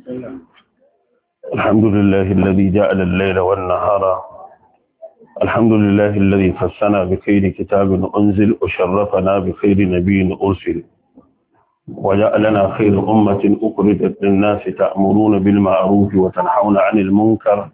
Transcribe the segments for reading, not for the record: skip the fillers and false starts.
الحمد لله الذي جعل الليل والنهار الحمد لله الذي خصنا بخير كتاب أنزل وشرفنا بخير نبي أرسل وجعلنا خير أمة أخرجت للناس تأمرون بالمعروف وتنحون عن المنكر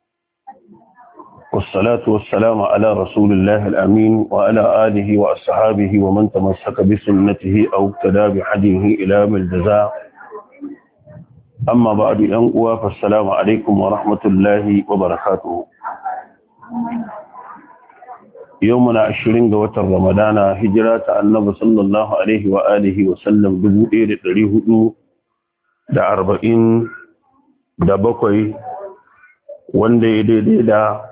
والصلاة والسلام على رسول الله الأمين وعلى آله وأصحابه ومن تمسك بسنته أو اقتدى بهديه إلى الجزاء أما بعد أنقوا فالسلام عليكم ورحمة الله وبركاته يومنا 20 ga watan Ramadana hijira ta Annabi sallallahu alaihi wa alihi wa sallam 1447 wanda ya daidai da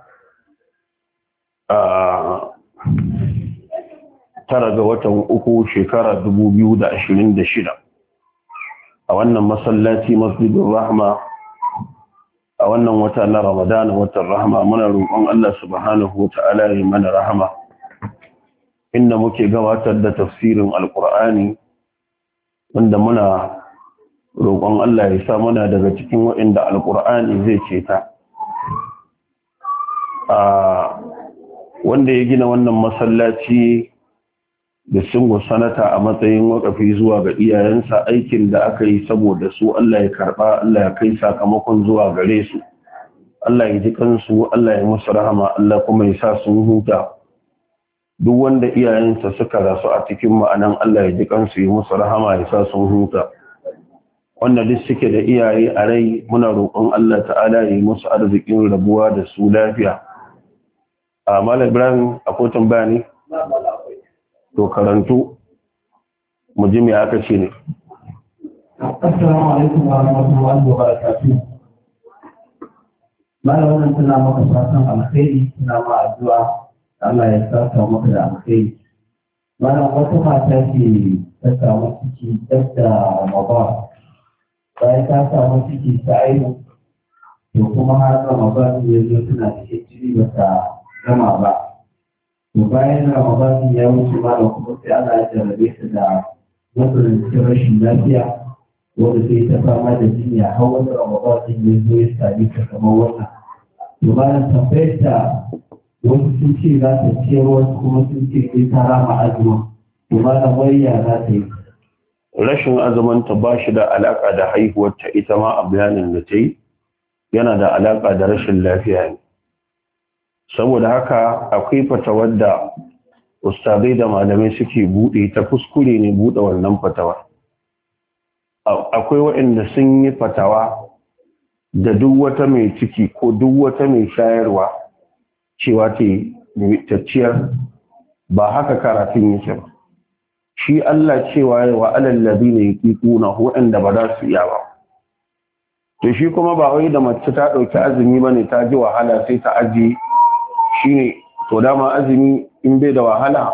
tara ga watan uku shekara 2026 a wannan masallaci Masjidur Rahma a wannan wata na Ramadana watan rahama muna roƙon Allah subhanahu wata'ala ya mana rahama inda muke gabatar da tafsirin alqur'ani wanda muna roƙon Allah ya sa mana daga cikin waɗanda alqur'ani zai ceta wanda ya gina wannan masallaci da sungo sanata a matsayin wakafi zuwa ga iyayensa aikin da aka yi saboda su Allah ya karba Allah ya kai sakamakon zuwa gare su Allah ya ji kansu Allah ya musu rahama Allah kuma ya sa sun huta duk wanda iyayensa suka rasu a cikin ma'anan Allah ya ji kansu ya musu rahama ya sa sun huta wanda duk suke da iyaye a rai muna roƙon Allah ta'ala ya yi musu arzikin rabuwa da su lafiya Malam Ibrahim akwai tambaya ne to karantu mu ji me aka ce ne. Assalamu alaikum wa rahmatullahi wa barakatuh. Malam wannan tana maka fatan alkhairi tana ma addu'a Allah ya saka maka da alkhairi. Malam wata mata ce ta samu ciki da Ramadan. Bayan ta samu ciki ta aihu to kuma har Ramadan ya zo tana cikin jiri ba ta gama ba. To bayan Ramadan ya wuce ma da kuma sai Allah ya jarabe ta da matsanancin rashin lafiya wanda sai ta fama da jinya har wani Ramadan ya zo ya sami ta kamar wannan. To bayan tambayar ta wasu sun ce za ta ciyar wasu kuma sun ce sai ta rama azumin. To bayan wayya za ta yi. Rashin azumanta ba shi da alaƙa da haihuwarta ita ma a bayanin da ta yi yana da alaƙa da rashin lafiya ne. Saboda haka akwai fatawar da ustazai da malamai suke buɗe ta kuskure ne buɗe wannan fatawa akwai waɗanda sun yi fatawa da duk wata mai ciki ko duk wata mai shayarwa cewa ta ciyar ba haka karatun yake ba shi Allah cewa wa alal ladina yaqiquna waɗanda ba za su iya ba to shi kuma ba wai da mace ta ɗauki azumi bane ta ji wahala sai ta ajiye shine to dama azumi in bai da wahala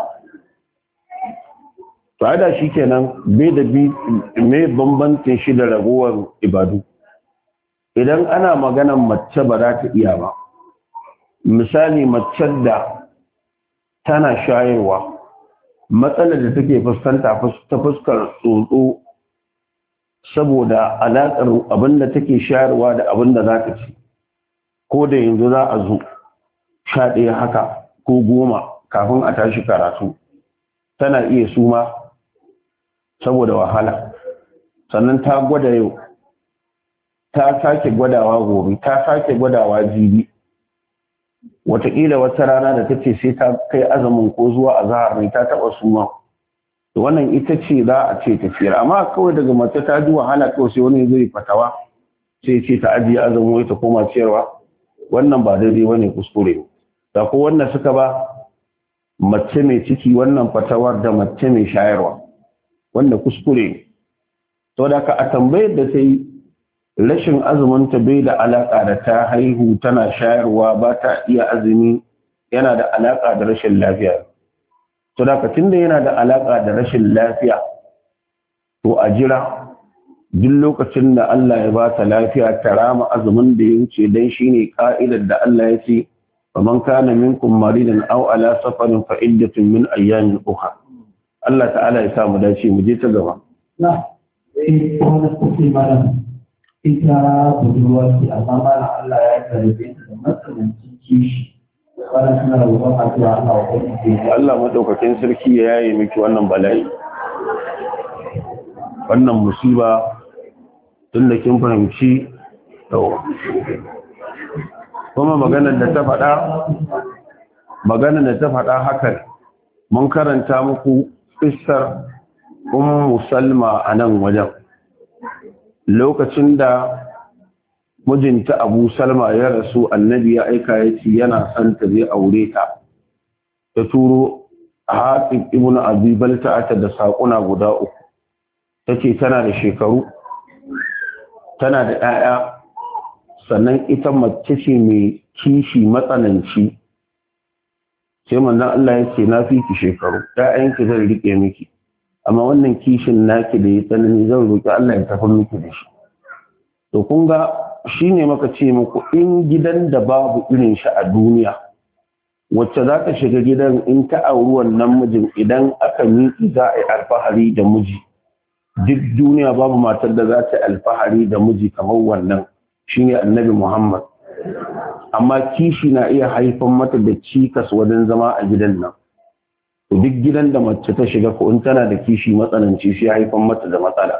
to ada shikenan bai da mai bambancin shi da ragowar ibadu idan ana maganan mace ba za ta iya ba misali mace da tana shayarwa matsalar da take fuskanta ta fuskar tsotso saboda alaƙar abinda take shayarwa da abinda za ta ci ko da yanzu za a zo 11 haka ko 10 kafin a tashi karatu tana iya suma saboda wahala sannan ta gwada yau ta sake gwadawa gobe ta sake gwadawa jibi wataƙila wata rana da ta ce sai ta kai azumin ko zuwa azahar ne ta taɓa suma to wannan ita ce za a ce tafiyar amma kawai daga mace ta ji wahala kawai sai wani zai fatawa sai ce ta ajiye azumin wai ta koma ciyarwa wannan ba daidai wani kuskure ne da ko wanda suka ba mace mai ciki wannan fatawar da mace mai shayarwa wanda kuskure to da ka a tambayar da sai rashin azumin ta bai da alaka da ta haihu tana shayarwa ba ta iya azumi yana da alaka da rashin lafiya to da ka tunda yana da alaka da rashin lafiya to a jira duk lokacin da Allah ya ba ta lafiya ta rama azumin da ya wuce dan shine ka'idar da Allah ya ce faman kana minkum maridan aw ala safarin fa iddatun min ayyamin ukhra Allah ta'ala ya sa mu dace mu je ta gaba na sai wannan kuke malam ita budurwa ce amma mana Allah ya karbe ta da matsanancin kishi wannan suna roƙon addu'a Allah wa ubangiji Allah madaukakin sarki ya yaye miki wannan bala'i wannan musiba tun da kin fahimci kuma maganar da ta faɗa hakan mun karanta muku kissar Ummu Salma a nan wajen lokacin da mijinta Abu Salma ya rasu annabi ya aika ya ce yana son ta zai aure ta ta turo Hatib ibn Abi Balta'a da saƙuna guda uku tace tana da shekaru tana da 'ya'ya sannan ita mace ce mai kishi matsananci sai manzon Allah ya ce na fi ki shekaru 'ya'yanki zan rike miki amma wannan kishin naki da ya tsanani zan roki Allah ya tafi miki da shi to kun ga shine maka ce muku in gidan da babu irin shi a duniya wacce za ka shiga gidan in ta auri wannan mijin idan aka miki za a yi alfahari da miji duk duniya babu matar da za ta yi alfahari da miji kamar wannan shine annabi Muhammad amma kishi na iya haifan mata da cikas wajen zama a gidan nan duk gidan da mace ta shiga ko in tana da kishi matsananci shi haifan mata da matsala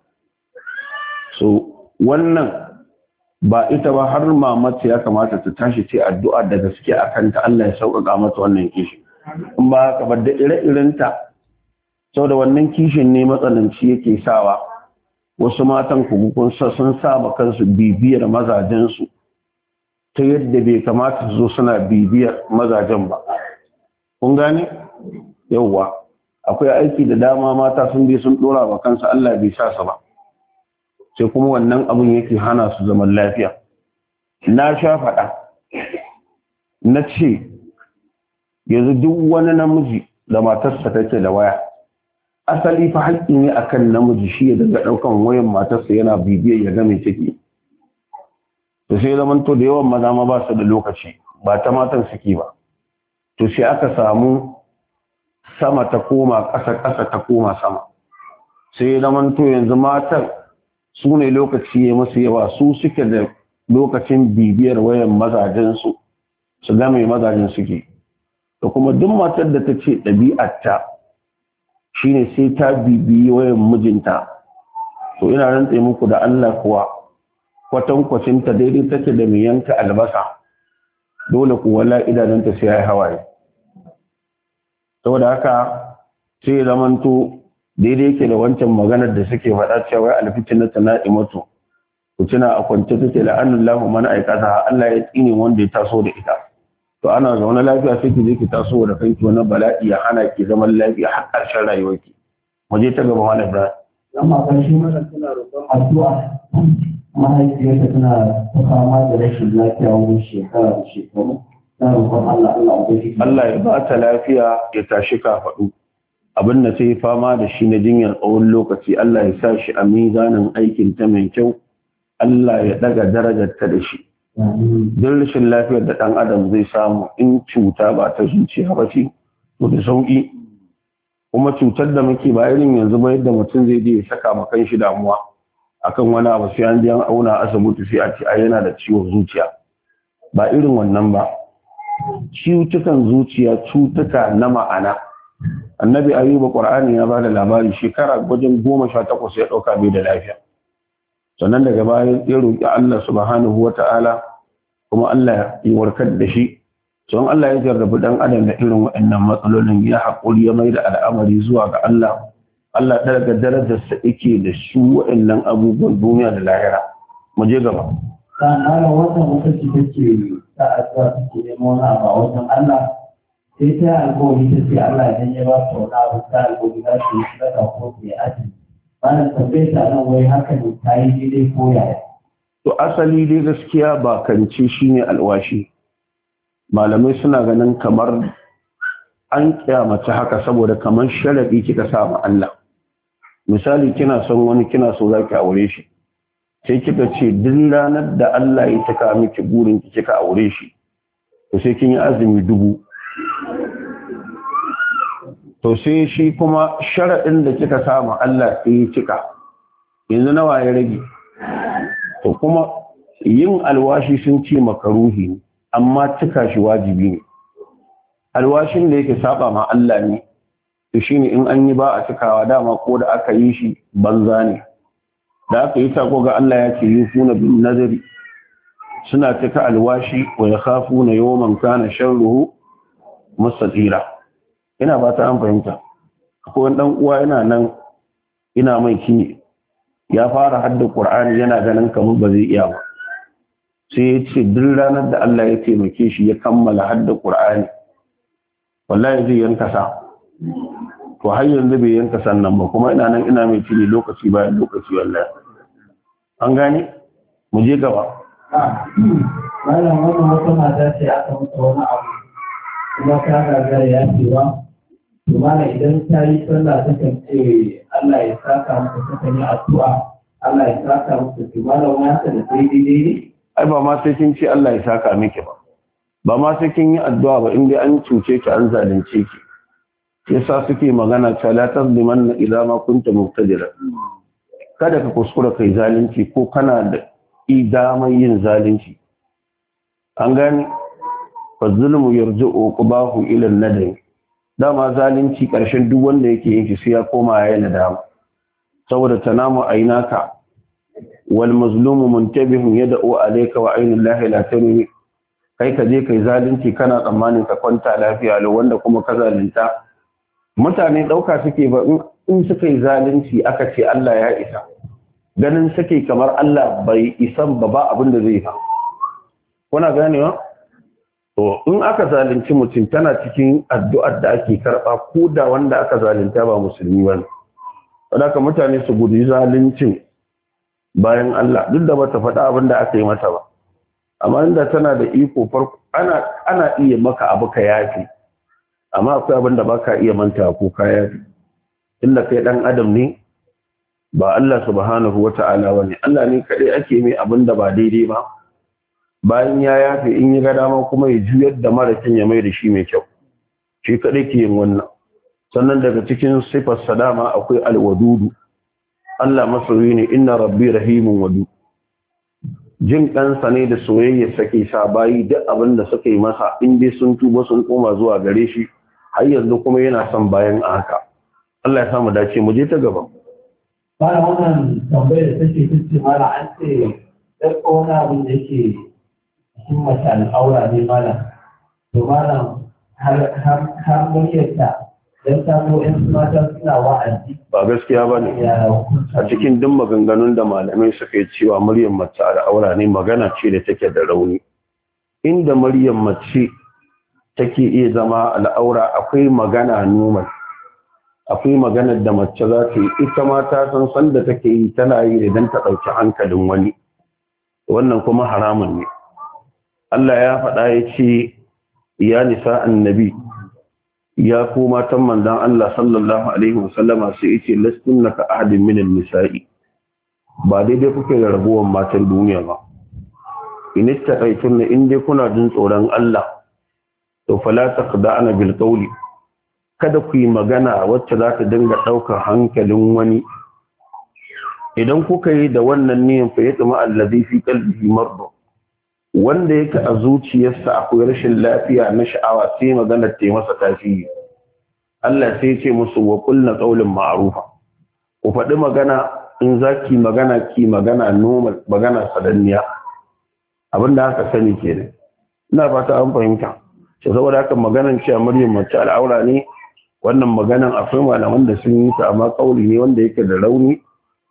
so wannan ba ita ba har mamace ya kamata ta tashi ce addu'a da gaske akan ta Allah ya sauƙaƙa mata wannan kishi in ba haka ba da ire-irenta saboda wannan kishin ne matsananci yake sawa wasu matan kun sun saba kansu bibiyar mazajensu ta yadda bai kamata su zo suna bibiyar mazajen ba kun gane yauwa akwai aiki da dama mata sun bi sun dora wa kansu Allah bai sa su ba sai kuma wannan abun yake hana su zaman lafiya na sha faɗa na ce yanzu duk wani namiji da matarsa take da waya asali fa haƙƙi ne akan namiji shi ya daga ɗaukan wayan matarsa yana bibiyar ya ga mai ciki to sai zaman to da yawan maza ma ba su da lokaci ba ta matan suke ba to sai aka samu sama ta koma ƙasa ta koma sama sai zaman to yanzu matan su ne lokaci ya musu yawa su suke da lokacin bibiyar wayan mazajensu su ga mai mazajen suke da kuma duk matar da ta ce ɗabi'arta shine sai ta bibiyi wayan mijinta to ina rantse muku da Allah kuwa kwatankwacinta daidai take da mai yanka albasa dole kuwa idanunta sai ya yi hawaye saboda haka sai ya zamanto daidai yake da wancan maganar da suke faɗa cewa alfitinata na'imatu ku tuna a kwance take la'anallahu man aikata Allah ya tsine wanda ya taso da ita to ana zaune lafiya sai ki je ki taso da kanki wani bala'i ya hana ki zaman lafiya har ƙarshen rayuwarki waje ta gaba wani Ibrahim amma ƙarshe mana suna roƙon addu'a mahaifiyarta tana ta fama da rashin lafiya wurin shekara da shekaru na roƙon Allah ya ba ta lafiya ya tashi kafaɗu abin da sai fama da shi na jinyar tsawon lokaci Allah ya sa shi a mizanin aikin ta mai kyau Allah ya daga darajar ta da shi don rashin lafiyar da ɗan adam zai samu in cuta ba ta zuciya ba ce to da sauƙi kuma cutar da muke ba irin yanzu ba yadda mutum zai je ya saka ma kanshi damuwa akan wani abu sai an je an auna asibiti sai a ce a yana da ciwon zuciya ba irin wannan ba cutukan zuciya cutuka na ma'ana annabi ayuba qur'ani ya bada labari shekara wajen 18 ya dauka bai da lafiya sannan daga baya ya roki Allah subhanahu wata'ala kuma Allah ya warkar da shi don Allah ya jarrabu dan adam da irin waɗannan matsalolin ya haƙuri ya maida al'amari zuwa ga Allah daga darajarsa yake da su waɗannan abubuwan duniya da lahira mu je gaba sannan wannan lokaci take ta addu'a take neman wani abu a wajen Allah sai ta alƙawari ta ce Allah idan ya ba ta wani abu ta alƙawari za ta yi sadaka ko ta yi azumi bayan tambayar ta nan wai haka ne ta yi daidai ko yaya to asali dai gaskiya ba kance shine alwashi malamai suna ganin kamar an kyamace haka saboda kamar sharadi kika sa ma Allah misali kina son wani kina so zaki aure shi sai kika ce duk ranar da Allah ya saka miki burin ki kika aure shi to sai kin yi azumi 1000 to sai shi kuma sharadin da kika sa ma Allah sai ya cika yanzu nawa ya rage to kuma yin alwashi sun ce makaruhi ne amma cika shi wajibi ne. Alwashin da yake saba ma Allah ne to shine in an yi ba a cikawa, dama ko da aka yi shi banza ne. Da aka yi sako ga Allah ya ce yufuna bin nazari, suna cika alwashi wa yakhafuna yawman kana sharruhu mustatira. Ina ba ta an fahimta. Akwai wani dan uwa yana nan ina mai kini ya fara hadda Qur'ani yana ganin kamar ba zai iya ba, sai ya ce duk ranar da Allah ya taimake shi ya kammala hadda Qur'ani wallahi zai yanka sa. To har yanzu bai yanka sannan ba, kuma ina nan ina mai kini lokaci bayan lokaci wallahi. An gane mu je gaba. Malam wannan wata mata ce aka mutu wani abu kuma ta gagara ya cewa to mana idan ta yi sallah ta kan ce Allah ya saka muku, ta kan yi addu'a Allah ya saka muku, to malam ya ta da daidai ne? Ai ba ma sai kin ce Allah ya saka miki ba ma sai kin yi addu'a ba, in dai an cuce ki an zalunce ki. Yasa suke magana ta la tazlimanna idza ma kunta muqtadira. Kada ka kuskura kai zalunci ko kana da damar yin zalunci. An gani fa zulmu yarji'u qubahu ila an-nadam. Dama zalunci karshen duk wanda yake yin shi sai ya koma yayin nadama. Saboda tanamu aynaka wal mazlumu muntabihun yad'u alayka wa aynu llahi la tanmi. Kai ka je kai zalunci kana tsammanin ka kwanta lafiya lo, wanda kuma ka zalunta mutane ɗauka suke ba in suka yi zalunci aka ce Allah ya isa, ganin suke kamar Allah bai isan ba abin da zai fa. Kuna ganewa? To in aka zalunci mutum tana cikin addu'ar da ake karɓa ko da wanda aka zalunta ba musulmi ba ne. Wadaka mutane su gudu zaluncin bayan Allah duk da bata faɗa abin da aka yi mata ba. Amma inda tana da iko farko ana iya maka abu ka yafi. Amma akwai abin da baka iya manta ko kaya, inda kai dan adam ne ba Allah subhanahu wata'ala bane. Allah ne kadai ake mai abin da ba daidai ba, bayan ya yafe in yi ga dama kuma ya juyar da marakin ya mai da shi mai kyau. Shi kadai ke yin wannan. Sannan daga cikin sifar sadama akwai alwadudu. Allah masoyi ne, inna rabbi rahimun wadu. Jin ɗansa ne da soyayya sake sa bayi duk abin da suka yi masa in dai sun tuba sun koma zuwa gare shi, har yanzu kuma yana son bayan a haka. Allah ya samu dace mu je ta gaba. Bara wannan tambayar da take tace mala an ce ɗan wani abin da yake cikin mace al'aura ne mala. To mala har muryarta don samu ‘yan mata suna wa'azi. Ba gaskiya ba ne. A cikin duk maganganun da malamai suka yi cewa muryar mace al'aura ne, magana ce da take da rauni. Inda muryar mace take iya zama al'aura akwai magana normal, akwai maganar da mace za ta yi ita ma ta san sanda take yi tana yi idan ta ɗauki hankalin wani, wannan kuma haramun ne. Allah ya faɗa ya ce ya nisa annabi, ya ku matan manzon Allah sallallahu alaihi wasallama, sai yace lastunna ka ahadin min an-nisa'i, ba daidai kuke da rabuwar matan duniya ba. In ittaqaytunna, in dai kuna jin tsoron Allah, to fala taqda'na bil qawli, kada ku yi magana wacce za ta dinga ɗaukar hankalin wani. Idan kuka yi da wannan niyyar fa yatma allazi fi qalbihi marad, wanda yake a zuciyarsa akwai rashin lafiya na sha'awa, sai magana ta yi masa tasiri. Allah sai ce musu wa qulna qawlan ma'rufa, ku faɗi magana in zaki magana ki magana normal, magana sadanniya, abinda aka sani kenan. Ina fata an fahimta. Sai saboda haka maganan cewa Maryam mace al'aura ne, wannan maganan akwai malaman da sun yi ta, amma kauli ne wanda yake da rauni.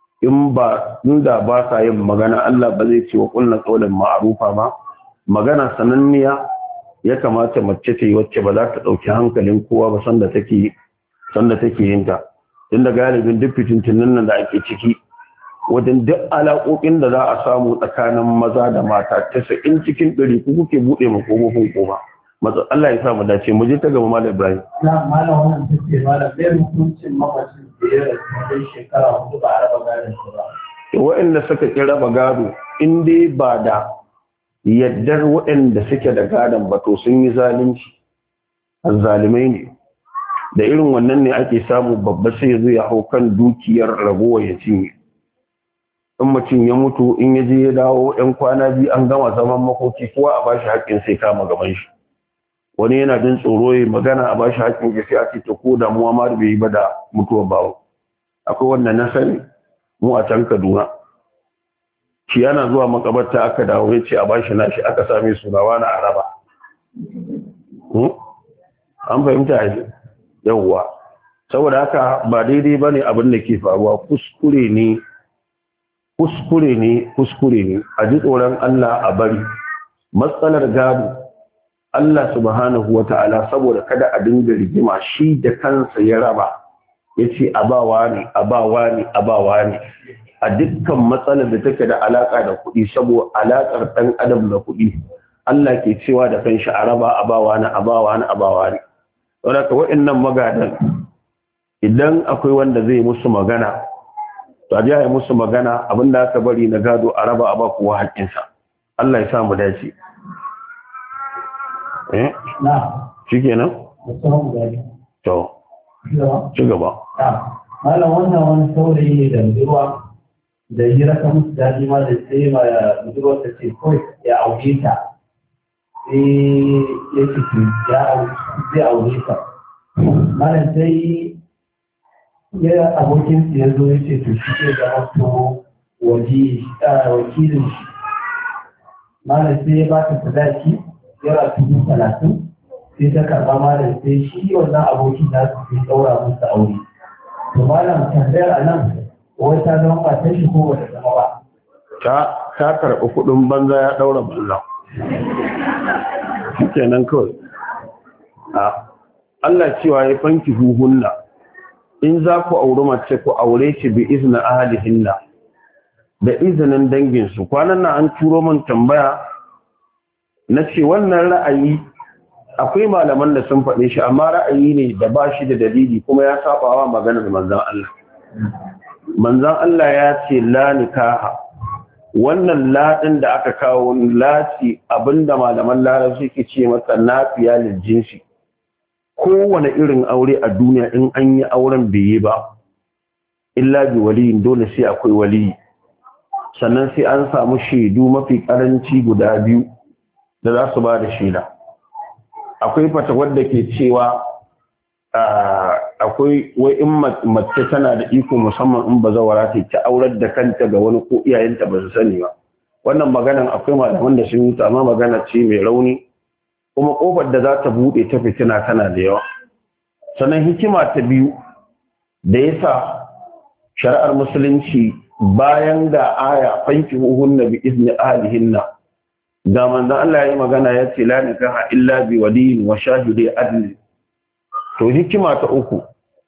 Inda ba sa yin magana, Allah ba zai ce wa qulna qawlan ma'rufa ba. Magana sananniya ya kamata mace ta yi wacce ba za ta ɗauki hankalin kowa ba sanda take yin ta. Inda galibin duk fitintunan nan da ake ciki, wajen duk alaƙoƙin da za a samu tsakanin maza da mata 90 cikin 100 ku kuke buɗe ma kofofin kofa. Allah ya sa mu dace, mu je ta gaba Malam Ibrahim. Na malam wannan take malam bai hukuncin mamacin da ya rasu shekara 4 ba a raba gadon shi ba. Waɗanda suka ƙi raba gado in dai ba da yaddar waɗanda suke da gadon ba, to sun yi zalunci, azzalimai ne. Da irin wannan ne ake samu babba sai zai hau kan dukiyar ragowa ya cinye. in mutum ya mutu in ya je ya dawo 'yan kwana biyu an gama zaman makoki kowa a bashi haƙƙin sai kama gaban shi. Wani yana jin tsoro ya magana a bashi haƙƙin ya sai a ce ta ko damuwa ma da bai yi ba da mutuwar bawo. Akwai wanda na sani mu a can Kaduna. Shi yana zuwa makabarta aka dawo ya ce a bashi nashi aka same sunawa na araba. An fahimta yanzu yawwa. Saboda haka ba daidai ba ne abin da ke faruwa kuskure ne a ji tsoron Allah a bari. Matsalar gado Allah subhanahu wa ta'ala saboda kada a dinga rigima shi da kansa ya raba ya ce abawa ne a dukkan matsalar da take da alaƙa da kuɗi saboda alaƙar ɗan adam da kuɗi Allah ke cewa da kanshi a raba abawa ne. Saboda ka waɗannan magadan idan akwai wanda zai musu magana to a ya musu magana abinda aka bari na gado a raba a ba kowa haƙƙinsa. Allah ya sa mu dace. Shi kenan? To, ci gaba. Malam wannan wani saurayi ne da budurwa da hira ta musu daɗi ma da sai ma budurwa ta ce kawai ya aure ta. Sai ya ce zai aure ta. Malam sai ya abokin ya zo ya ce to shi ke da wato wakilin shi. Malam sai ya ba ta sadaki yara 30,000 sai ta karɓa malam sai shi wannan abokin na su sai ɗaura musu aure. To malam tambayar a nan wai ta zama matan shi ko bata zama ba. Ta karɓi kuɗin banza ya ɗaura banza. Kenan kawai. Allah cewa ya fanki huhunna in za ku auri mace ku aure shi bi izinin ahalihinna da izinin danginsu. Kwanan nan an turo min tambaya na ce wannan ra'ayi akwai malaman da sun faɗe shi amma ra'ayi ne da ba shi da dalili kuma ya sabawa maganar manzan Allah. Manzan Allah ya ce la nikaha, wannan laɗin da aka kawo lati abinda malaman larabci ke ce masa nafiya lil jinsi. Kowane irin aure a duniya in an yi auren bai yi ba illa bi waliyin dole sai akwai waliyi, sannan sai an samu shaidu mafi karanci guda biyu da za su ba da shaida. Akwai fatawar da ke cewa akwai wai in mace tana da iko musamman in bazawara ta aurar da kanta ga wani ko iyayenta ba su sani ba. Wannan maganan akwai malaman da sun yi amma magana ce mai rauni kuma kofar da za ta buɗe ta fitina tana da yawa. Sannan hikima ta biyu da yasa shari'ar musulunci bayan da aya fanki huhunna bi izni ahlihinna da manzon Allah ya yi magana ya ce la nikaha illa bi waliyin wa shahidi adl. To hikima ta uku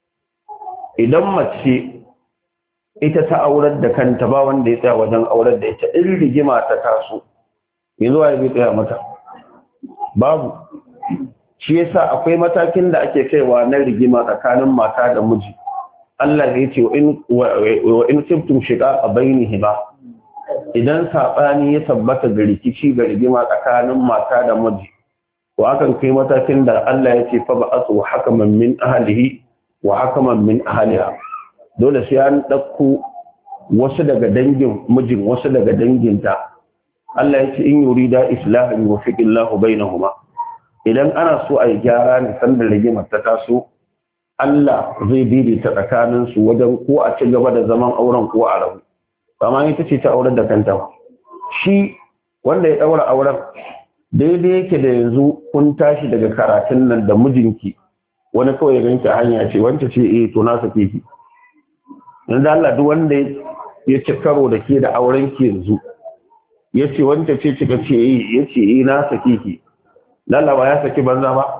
idan mace ita ta aurar da kanta ba wanda ya tsaya wajen aurar da ita in rigima ta taso yanzu ya bi tsaya mata babu. Shi yasa akwai matakin da ake kaiwa na rigima tsakanin mata da miji. Allah ya ce wa in kuntum shiqaqa bainihima, idan sabani ya tabbata da rikici ga rigima tsakanin mata da miji to akan kai matakin da Allah ya ce fa ba'athu hakaman min ahlihi wa hakaman min ahliha. Dole sai an dauko wasu daga dangin mijin wasu daga danginta. Allah ya ce in yurida islahan yuwaffiqillahu bainahuma. Idan ana so a yi gyara ne sanda rigimar ta taso Allah zai daidaita tsakanin su wajen ko a ci gaba da zaman auren ko a rabu. Amma ita ce ta auren da kanta ba. Shi wanda ya daura auren daidai yake da yanzu kun tashi daga karatun nan da mijinki wani kawai ganki a hanya ce wanda ce to na sake ki. Yanzu Allah duk wanda ya ci karo da ke da auren ki yanzu ya ce wanda ce kika ce ya ce na sake ki. Lallaba ya saki banza ba?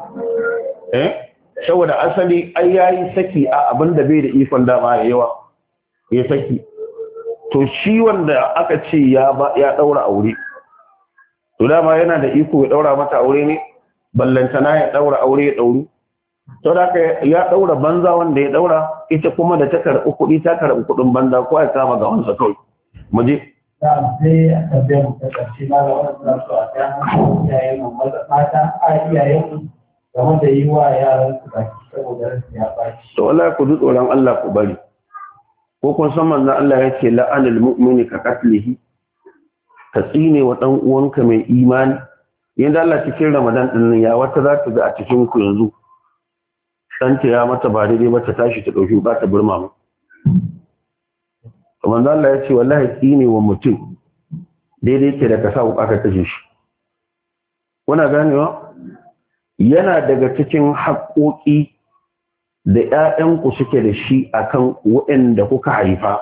Saboda asali ai yayi saki a abin da bai da ikon dama ya yawa ya saki. To shi wanda aka ce ya daura aure to dama yana da iko ya daura mata aure ne ballantana ya daura aure ya dauru. To da ya daura banza wanda ya daura ita kuma da ta karɓi kuɗi ta karɓi kuɗin banza ko ya kama ga wansa kawai. Mu je. Sai a tabbiyar mu ta ƙarshe ma ga wannan su a ɗan iyayen mu mata a iyayen mu game da yi wa yaran su baki saboda rasu ya baki. To Allah ku ji tsoron Allah ku bari. ko kun san manzon Allah ya ce la'anul mu'mini ka qatlihi, ka tsine wa dan uwanka mai imani. Yanda Allah cikin Ramadan din ya wata za ta ga a cikin ku yanzu ɗanta ya mata ba daidai ba ta tashi ta ɗauki ba ta burma mu. Manzon Allah ya ce wallahi tsine wa mutum daidai ke da ka sa wuka ka kashe shi. Kuna ganewa? Yana daga cikin haƙoƙi da ‘ya'yanku suke da shi a kan waɗanda kuka haifa,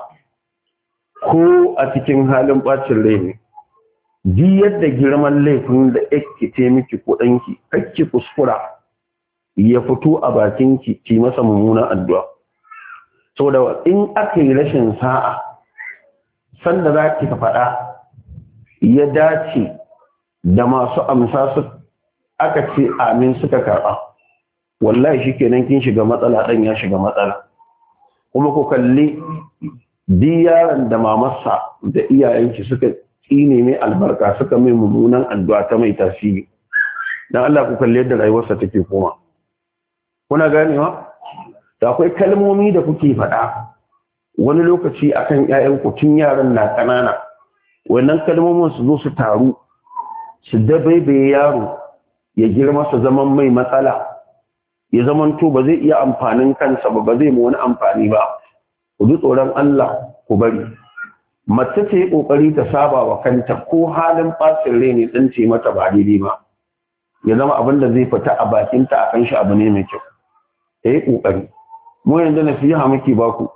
ko a cikin halin ɓacin rai ne, ji yadda girman laifin da ake ce miki ko ɗanki, kake kuskura ya fito a bakinki ki masa mummunan addu'a. Sau da in aka yi rashin sa'a, sanda za ki ka faɗa ya dace da masu amsa su aka ce amin suka karɓa. Wallahi shi kenan kin shiga matsala, ɗan ya shiga matsala. Kuma ku kalli di yaron da mamarsa da iyayenki suka tsine mai albarka, suka mai mummunan addu'a ta mai tasiri, dan Allah ku kalli yadda rayuwarsa take koma. Kuna ganewa? Da akwai kalmomi da kuke faɗa wani lokaci akan ƴaƴanku tun yaran na ƙanana, wannan kalmomin su zo su taru su dabaibaye yaro ya girma su zaman mai matsala, ya zamanto ba zai iya amfanin kansa ba zai mu wani amfani ba. Ku ji tsoron Allah ku bari. Mace ta yi ƙoƙari ta saba wa kanta ko halin ɓacin rai ne ɗan ce mata ba daidai ba, ya zama abin da zai fita a bakinta a kan shi abu ne mai kyau. Ta yi ƙoƙari. Mu yanzu nasiha muke ba ku.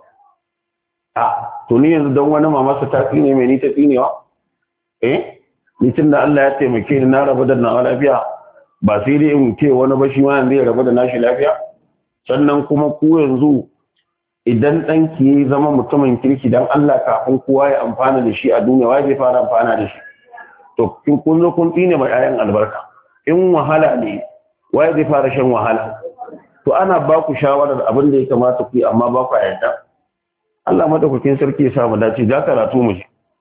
To ni yanzu don wani mamarsa ta tsine mai ni ta tsinewa? Ni tun da Allah ya taimake ni na rabu da na lafiya, ba sai dai in ce wani ba shi ma yanzu ya rabu da nashi lafiya. Sannan kuma ku yanzu idan ɗanki ya zama mutumin kirki don Allah kafin kowa ya amfana da shi a duniya, wa zai fara amfana da shi? To kun zo kun tsine ma 'ya'yan albarka. In wahala ne, wa zai fara shan wahala? To ana ba ku shawarar abin da ya kamata ku yi, amma ba ku yarda. Allah madaukakin sarki ya sa mu dace. Ga karatu mu ji.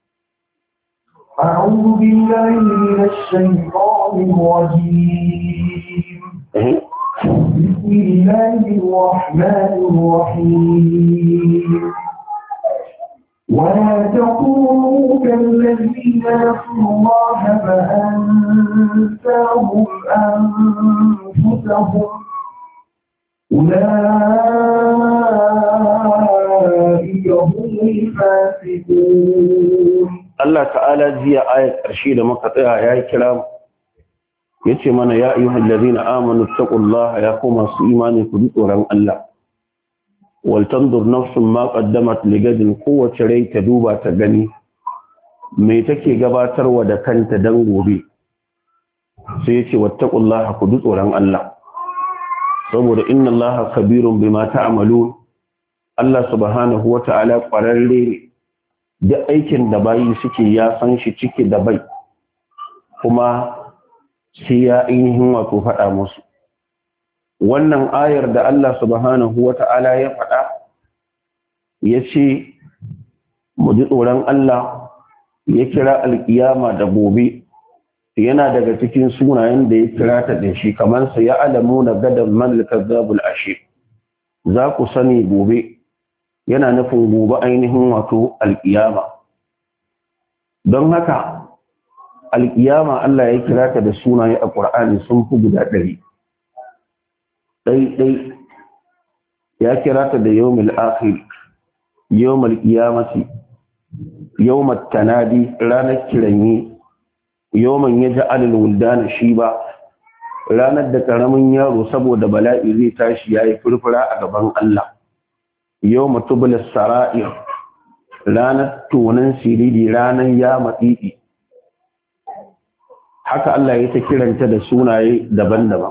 أعوذ بالله من الشيطان الرجيم. بسم الله الرحمن الرحيم. ولا تكونوا كالذين نسوا الله فأنساهم أنفسهم أولئك هم الفاسقون. Allah ta'ala jiya ayat ƙarshe da muka tsaya ya yi kira yace mana ya ayyuhal ladina amanu taqullaha ya kuma su imani ku ji tsoron Allah. Wal tandur nafsun ma qaddamat ligadin, kowace rai ta duba ta gani me take gabatarwa da kanta dan gobe. Sai yace wattaqullaha ku ji tsoron Allah, saboda inna Allaha khabirun bima ta'malun. Allah subhanahu wata'ala ƙwararre ne da aikin da bayi suke, ya san shi ciki da bai, kuma sai ya ainihin wato faɗa musu. Wannan ayar da Allah subhanahu wata'ala ya faɗa ya ce mu ji tsoron Allah, ya kira alƙiyama da gobe, yana daga cikin sunayen da ya kira ta da shi, kamar sa ya alamu na gadan mallakar zabul ashe, za ku sani gobe, yana nufin gobe ainihin wato alƙiyama. Don haka alƙiyama Allah ya kira ta da sunaye a ƙur'ani sun fi guda 100. Ɗai ya kira ta da yawmul akhir, yawmul qiyamati, yawmut tanadi, ranar kiranyi, yawman yaj'alul wuldana shiba, ranar da karamin yaro saboda bala'i zai tashi yayi furfura a gaban Allah. Yawma tubla sara'ir, ranar tonan siriri, ranar ya matsidi. Haka Allah ya ta kiranta da sunaye daban-daban.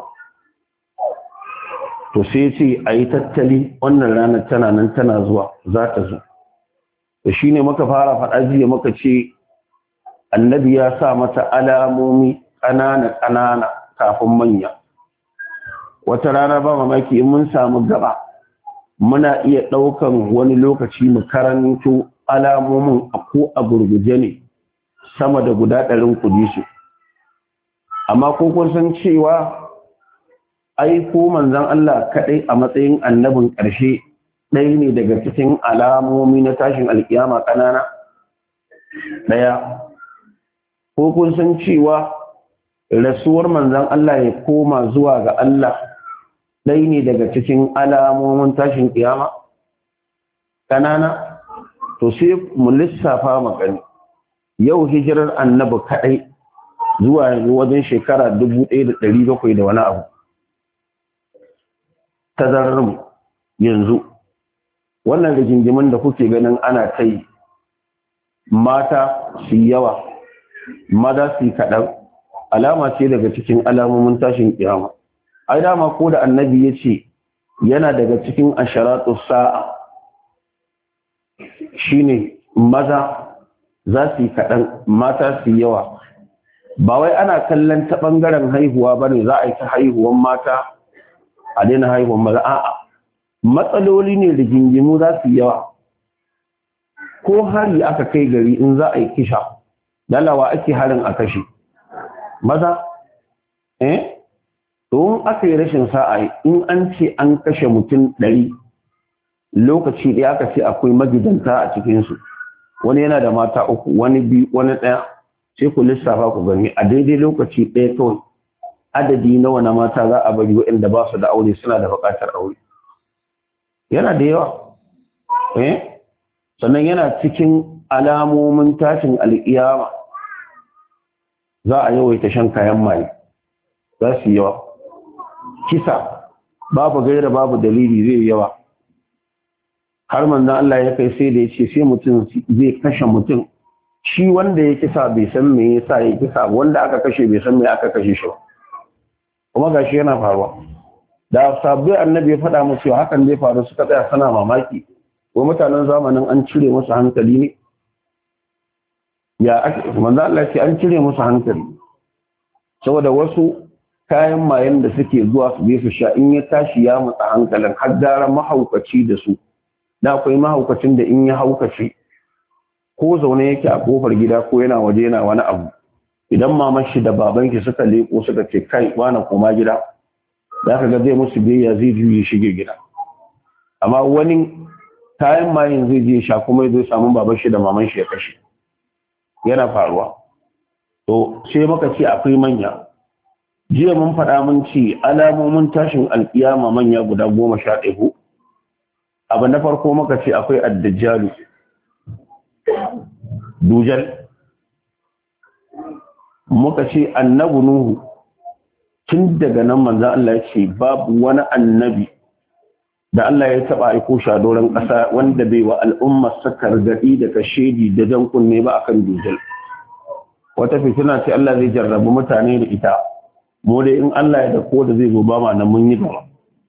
To sai ce a yi tattali, wannan ranar tana nan tana zuwa, za ta zo. To shi ne muka fara faɗa jiya muka ce annabi ya sa mata alamomi ƙanana-ƙanana kafin manya. Wata rana ba mamaki in mun samu gaba, muna iya ɗaukan wani lokaci mu karanto alamomin ko a gurguje ne sama da guda 100 kudi su. Amma ko kun san cewa ai ko manzon Allah kadai a matsayin annabin ƙarshe ɗaya ne daga cikin alamomi na tashin alkiyama ƙanana ɗaya ko kun san cewa rasuwar manzon Allah ya koma zuwa ga Allah ɗaya ne daga cikin alamomin tashin kiyama ƙanana to sai mu lissafa magani yau hijirar annabi kaɗai zuwa yanzu wajen shekara 1700 da wani abu tazarar yanzu wannan rigingimin da kuke ganin ana ta yi mata su yawa maza su kaɗan alama ce daga cikin alamomin tashin kiyama ai dama ko da annabi ya ce yana daga cikin asharatu sa'a shine maza za su yi kaɗan mata su yawa ba wai ana kallon ta ɓangaren haihuwa ba ne za a yi ta haihuwan mata a daina haihuwan maza a'a matsaloli ne da gingimu za su yawa ko hari aka kai gari in za a yi kisha dalawa ake harin a kashe maza in aka yi rashin sa'a in an ce an kashe mutum 100 lokaci ɗaya aka ce akwai magidanta a cikinsu wani yana da mata 3 wani 2 wani 1 sai ku lissafa ku gani a daidai lokaci ɗaya kawai adadi nawa na mata za a bari waɗanda ba su da aure suna da buƙatar aure yana da yawa sannan yana cikin alamomin tashin alƙiyama za a yawaita shan kayan maye za su yawa kisa babu gaira babu dalili zai yawa har manzon Allah ya kai sai da ya ce sai mutum zai kashe mutum shi wanda ya kisa bai san me yasa ya kisa wanda aka kashe bai san me aka kashe shi kuma gashi yana faruwa da sabbi annabi ya faɗa musu hakan zai faru suka tsaya sana mamaki ko mutanen zamanin an cire musu hankali ne ya ake manzo Allah ce an cire musu hankali saboda wasu kayan mayen da suke zuwa su je su sha in ya tashi ya mutsa hankalin har gara mahaukaci da su da akwai mahaukacin da in ya haukace ko zaune yake a kofar gida ko yana waje yana wani abu idan maman shi da baban shi suka leko suka ce kai wani koma gida za ka ga zai musu biyayya zai juye shige gida amma wani kayan mayin zai je sha kuma zai samu baban shi da maman shi ya kashe yana faruwa to sai muka ce akwai manya jiya mun faɗa mun ce alamomin tashin alƙiyama manya guda 11 abu na farko muka ce akwai addajjalu dujal muka ce annabi nuhu tun daga nan manzo Allah ya ce babu wani annabi da Allah ya taba aiko shi a doron ƙasa wanda bai wa al'umma sakar gadi da kashedi da jan kunne ba akan dujal wata fitina ce Allah zai jarrabu mutane da ita mu dai in Allah ya dako da zai zo ba ma nan mun yi gaba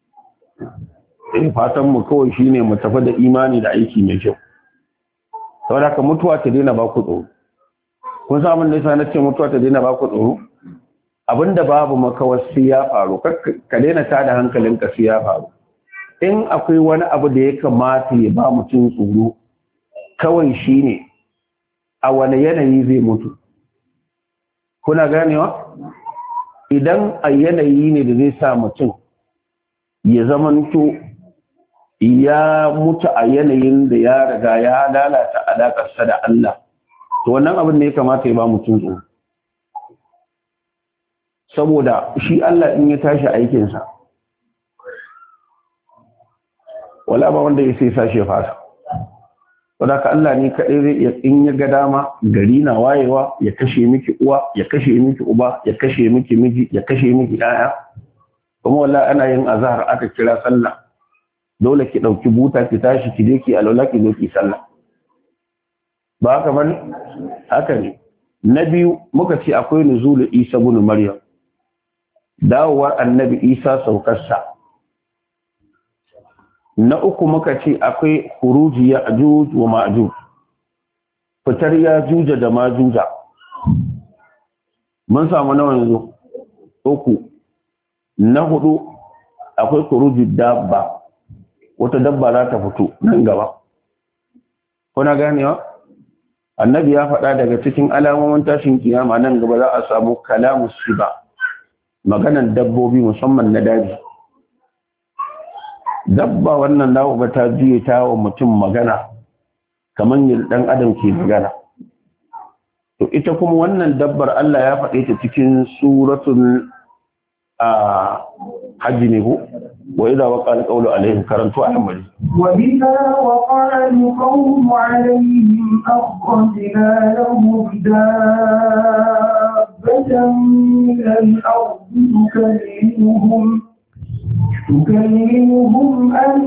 fatan mu kawai shine mu tafi da imani da aiki mai kyau saboda ka mutuwa ta daina ba ku tsoro kun sa mun nisa na ce mutuwa ta daina ba ku tsoro abinda babu makawar sai ya faru ka daina tada hankalinka sai ya faru in akwai wani abu da ya kamata ya ba mutum tsoro kawai shine a wani yanayi zai mutu kuna ganewa idan a yanayi ne da zai sa mutum ya zamanto ya mutu a yanayin da ya riga ya lalata alaƙarsa da Allah to wannan abin da ya kamata ya ba mutum tsoro saboda shi Allah in ya tashi aikinsa wala ba wanda ya sai sashi ya fasa wadda ka Allah ne kaɗai zai iya in ya ga dama gari na wayewa ya kashe miki uwa ya kashe miki uba ya kashe miki miji ya kashe miki 'ya'ya kuma wala ana yin azhar aka kira sallah dole ki dauki buta ki tashi ki je ki alwala ki zo ki sallah ba haka bane haka ne na biyu muka ce akwai nuzulu Isa ibn Maryam dawowar annabi Isa saukarsa na uku muka ce akwai khuruji Ya'juj wa Ma'juj fitar Ya'juj da Ma'juj mun samu nawa yanzu uku na hudu akwai khuruji dabba wata dabba za ta fito nan gaba kuna ganewa annabi ya faɗa daga cikin alamomin tashin kiyama nan gaba za a samu kalamu siba maganan dabbobi musamman na daji dabba wannan dawo ga ta juye ta wa mutum magana kamar yin dan adam ke magana. To ita kuma wannan dabbar Allah ya faɗe ta cikin suratul hajji ne ko wa idza waqa al-qawlu alaihim karantu ahmad wa idza waqa al-qawlu alaihim akhrajna lahum dabbatan min al-ardi تكلمهم أن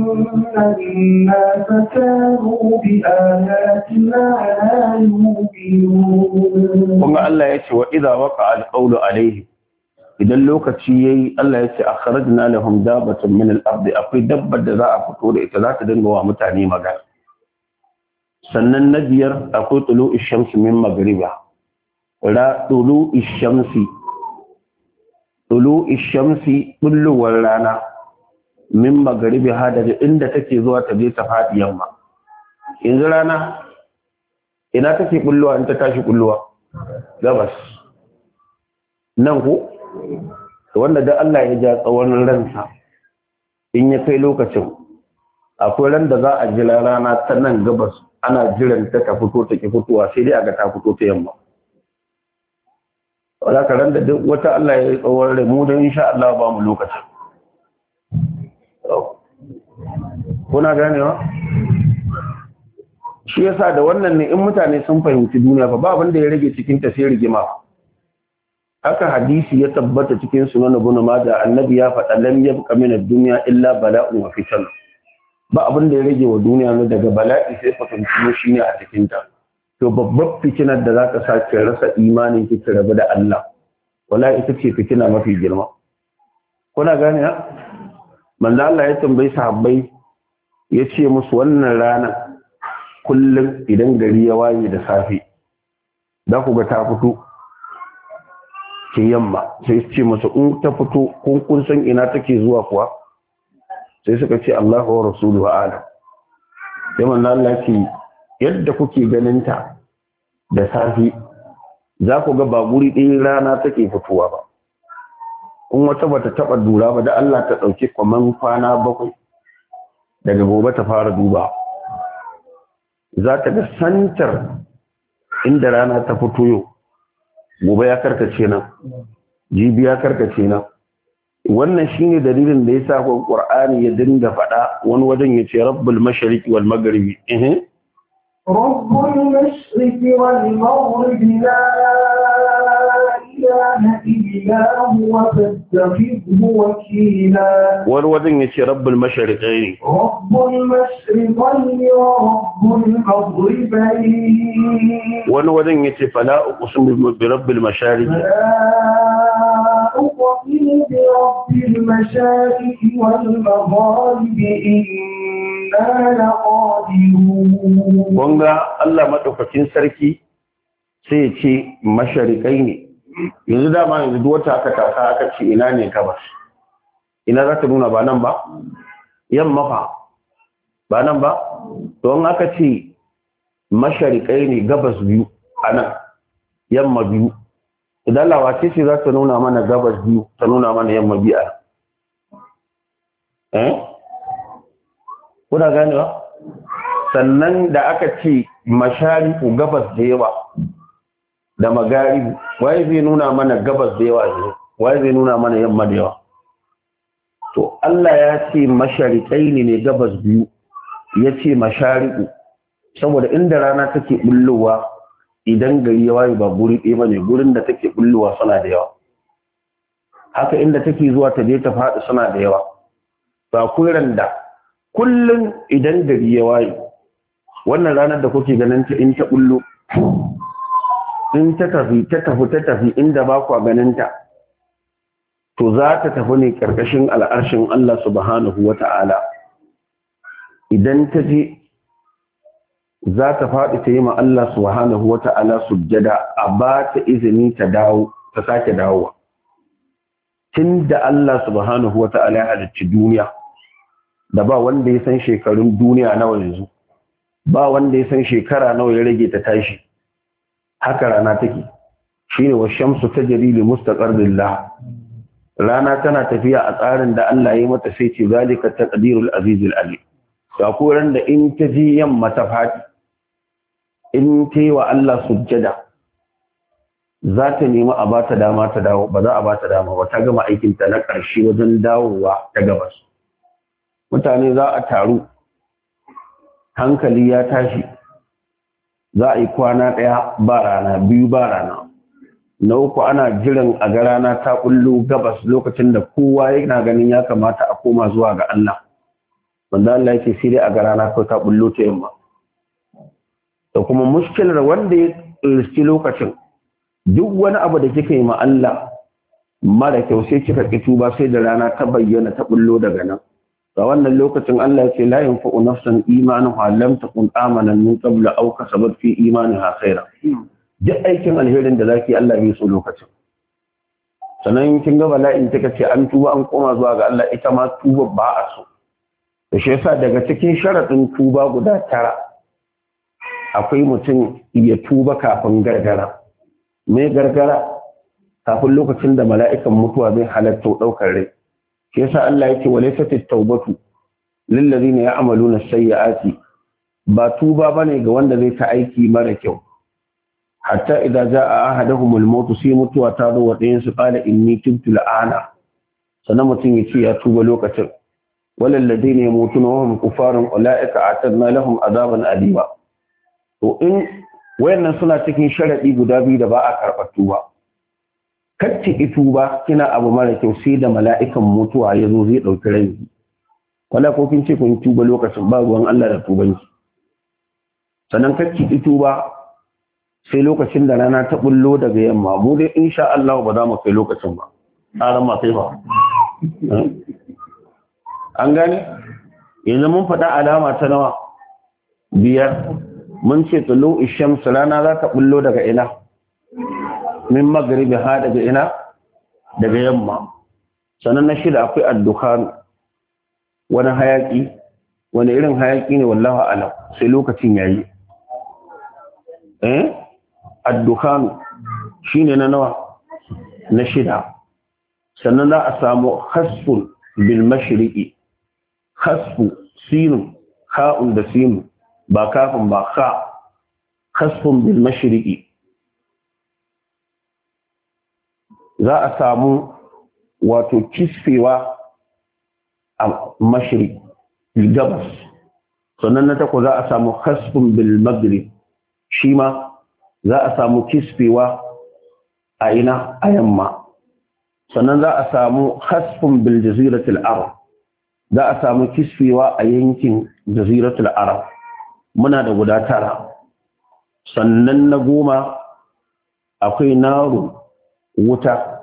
الناس كانوا بآياتنا لا يوقنون. وما الله يتي وإذا وقع القول عليه إذا lokaci yayi Allah yace akhrajna lahum dabatan min al-ard akwai dabbar da za a fito da ita za ta dinga wa mutane magana. Sannan na biyar akwai tulu'ush shamsi min maghriba tulu'ush shamsi bulluwar rana min maghribi hada da inda take zuwa ta je ta fadi yamma. Yanzu rana ina take bulluwa in ta tashi bulluwa gabas nan ko wanda da Allah ya ja tsawon ransa in ya kai lokacin akwai ran da za a jira rana ta nan gabas ana jiran ta fito ta ki fitowa sai dai aga ta fito ta yamma. Wala ka ran da duk wata Allah ya yi tsawon rai mu da insha Allah ba mu lokacin. Kuna ganewa? Shi yasa da wannan ne in mutane sun fahimci duniya ba abin da ya rage cikin ta sai rigima. Haka hadisi ya tabbata cikin sunan Ibn Majah annabi ya faɗa lam yabqa min ad-dunya illa bala'un wa fitan. Ba abin da ya rage wa duniya ne daga bala'i sai fatanci shine a cikin ta. To babbar fitinar da zaka sake rasa imanin ki rabu da Allah. Wallahi ita ce fitina mafi girma. Kuna gane ha? Manzo Allah ya tambayi sahabbai ya ce musu wannan rana kullum idan gari ya waye da safe za ku ga ta fito ke yamma sai su ce masu in ta fito kun san ina take zuwa kuwa sai suka ce Allahu wa rasuluhu a'lam. Sai manzo Allah ce yadda kuke ganin ta da safe za ku ga ba guri ɗaya rana take fitowa ba. In wata bata taba dura ba da Allah ta dauke kwaman kwana 7 daga gobe ta fara duba za ta ga santar inda rana ta fito yau gobe ya karkace nan jibi ya karkace nan. Wannan shine dalilin da yasa Qur'ani ya dinga faɗa wani wajen yace Rabbul Mashriqi wal Maghribi Rabbul Mashriqi wal Maghribi la ilaha illa huwa fattakhidhu wakila. Wani wajen yace Rabbul Mashriqaini Rabbul Mashriqaini wa Rabbul Maghribaini. wani wajen yace fala uqsimu bi Rabbil Mashariqi أقسم برب المشارق والمغارب إنا لقادرون. Wanga Allah madaukakin sarki sai ce masharikai ne. Yanzu dama yanzu duk wata aka taka aka ce ina ne gabas. Ina za ta nuna ba nan ba? Yamma fa. Ba nan ba? Don aka ce masharikai ne gabas biyu anan yamma biyu. Idan lawace ce za ta nuna mana gabas biyu ta nuna mana yamma biya kuna ganewa sannan da aka ce mashariku gabas da yawa da magaribi waye zai nuna mana gabas da yawa ne waye zai nuna mana yamma da yawa to Allah ya ce masharikai ne gabas biyu ya ce mashariku saboda inda rana take bullowa idan gari ya waye ba guri ɗaya bane gurin da take bullowa suna da yawa haka inda take zuwa ta je ta faɗi suna da yawa ba kuran da kullun idan gari ya waye wannan ranar da kuke ganin ta in ta bullo in ta tafi inda ba ku ganin ta to za ta tafi ne karkashin al'arshin Allah subhanahu wata'ala idan ta je za ta faɗi ta yi ma Allah subhanahu wa ta'ala sujjada a ba ta izini ta dawo ta sake dawowa tun da Allah subhanahu wa ta'ala ya halicci duniya da ba wanda ya san shekarun duniya nawa yanzu ba wanda ya san shekara nawa ya rage ta tashi haka rana take shine wa shamsu tajri li mustaqarrin laha rana tana tafiya a tsarin da Allah ya mata sai ce zalika taqdirul azizul alim to ko ran da in ta ji yamma ta fadi in ta yi wa Allah sujjada za ta nemi a bata dama ta dawo ba za a bata dama ba ta gama aikin ta na ƙarshe wajen dawowa ta gabas mutane za a taru hankali ya tashi za a yi kwana ɗaya ba rana biyu ba rana na uku ana jiran a ga rana ta kullu gabas lokacin da kowa yana ganin ya kamata a koma zuwa ga Allah wanda Allah yake sai dai a ga rana ko ta kullu ta yamma da kuma mushkilar wanda ya riski lokacin duk wani abu da kika yi ma Allah mara kyau sai kika ki tuba sai da rana ta bayyana ta kullu daga nan a wannan lokacin Allah ya ce la yanfa'u nafsan imanuha lam takun amanan min qabl aw kasabat fi imaniha khaira duk aikin alherin da zaki Allah ya so lokacin sannan kin ga bala'in kika ce an tuba an koma zuwa ga Allah ita ma tuba ba a so da shi yasa daga cikin sharadin tuba guda 9 akwai mutum ya tuba kafin gargara me gargara kafin lokacin da mala'ikan mutuwa zai halatta daukar rai shi yasa Allah yake walaysat at-taubatu lil ladina ya'maluna as-sayyi'ati ba tuba bane ga wanda zai ta aiki mara kyau hatta idza jaa ahaduhum al-maut sai mutuwa ta zo wa dayan su qala inni tubtu al-ana sanan mutun yace ya tuba lokacin walal ladina yamutuna wa hum kufarun ulaika atadna lahum adaban alima to in wayannan suna cikin sharadi guda biyu da ba a karɓar tuba kacce ituba kina abu mara kyau sai da mala'ikan mutuwa ya zo zai ɗauki rai wala ko kin ce kun tuba lokacin ba ruwan Allah da tubanki sannan kacce ituba sai lokacin da rana ta bullo daga yamma mu dai insha Allah ba za mu kai lokacin ba tsaran ma kai ba an gane yanzu mun faɗa alama ta nawa 5 mun ce tulu ishams rana za ta bullo daga ina min magribi ha daga ina daga yamma sannan na 6 akwai addukhan wani hayaki wani irin hayaki ne wallahi alam sai lokacin yayi addukhan shine na nawa na 6 sannan za a samu khasfun bil mashriqi khasfu sin kha'un da sin ba kafin ba kha khasfun bil mashriqi za a samu wato kisfewa a mashriq gabas sannan na 8 za a samu khasfun bil maghrib shi ma za a samu kisfewa a ina a yamma sannan za a samu khasfun bil jaziratul arab za a samu kisfewa a yankin jaziratul arab muna da guda 9 sannan na 10 akwai naru wuta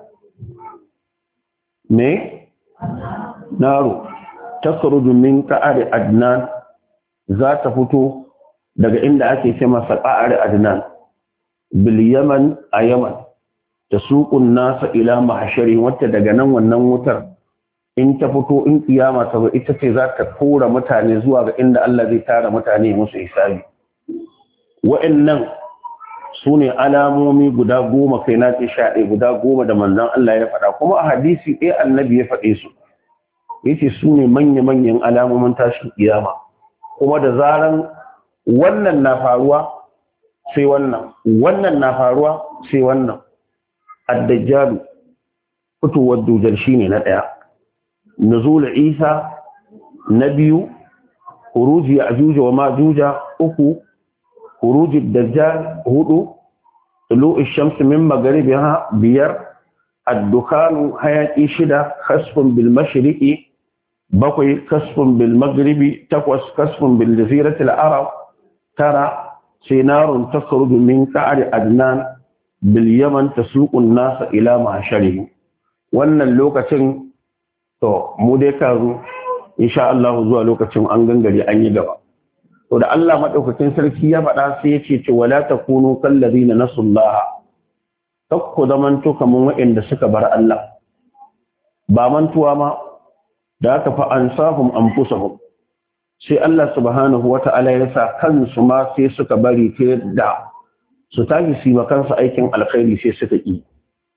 me naru takhruju min qa'ri adnan za ta fito daga inda ake ce masa qa'ri adnan bil yaman a yaman tasuqun nasa ila mahshari wata daga nan wannan wutar in ta fito in kiyama ta zo ita ce za ta kora mutane zuwa ga inda Allah zai tara mutane musu hisabi wa'annan su ne alamomi guda 10 kai na ce 11 guda 10 da manzon Allah ya faɗa kuma a hadisi ɗaya annabi ya faɗe su yace su ne manya-manyan alamomin tashin kiyama kuma da zaran wannan na faruwa sai wannan na faruwa sai wannan ad-dajjal fitowar dujal shine na 1 nuzul isa na 2 khuruji ajuj wa majuj 3 خروج الدجال 4 طلوع الشمس من مغربها 5 الدخان حياتي 6 خسف بالمشرق 7 خسف بالمغرب 8 خسف بالجزيرة العرب 9 سينار تخرج من قعر أدنان باليمن تسوق الناس إلى معشره wannan lokacin to mu dai kazo insha Allah zuwa lokacin an gangare an yi gaba to da Allah madaukakin sarki ya faɗa sai ya ce wala takunu kal ladina nasullaha takku zamanto kaman waɗanda suka bar Allah ba mantuwa ma da aka fa ansahum anfusahum sai Allah subhanahu wata'ala ya sa kansu ma sai suka bari ta yadda su tashi su ba kansu aikin alkhairi sai suka yi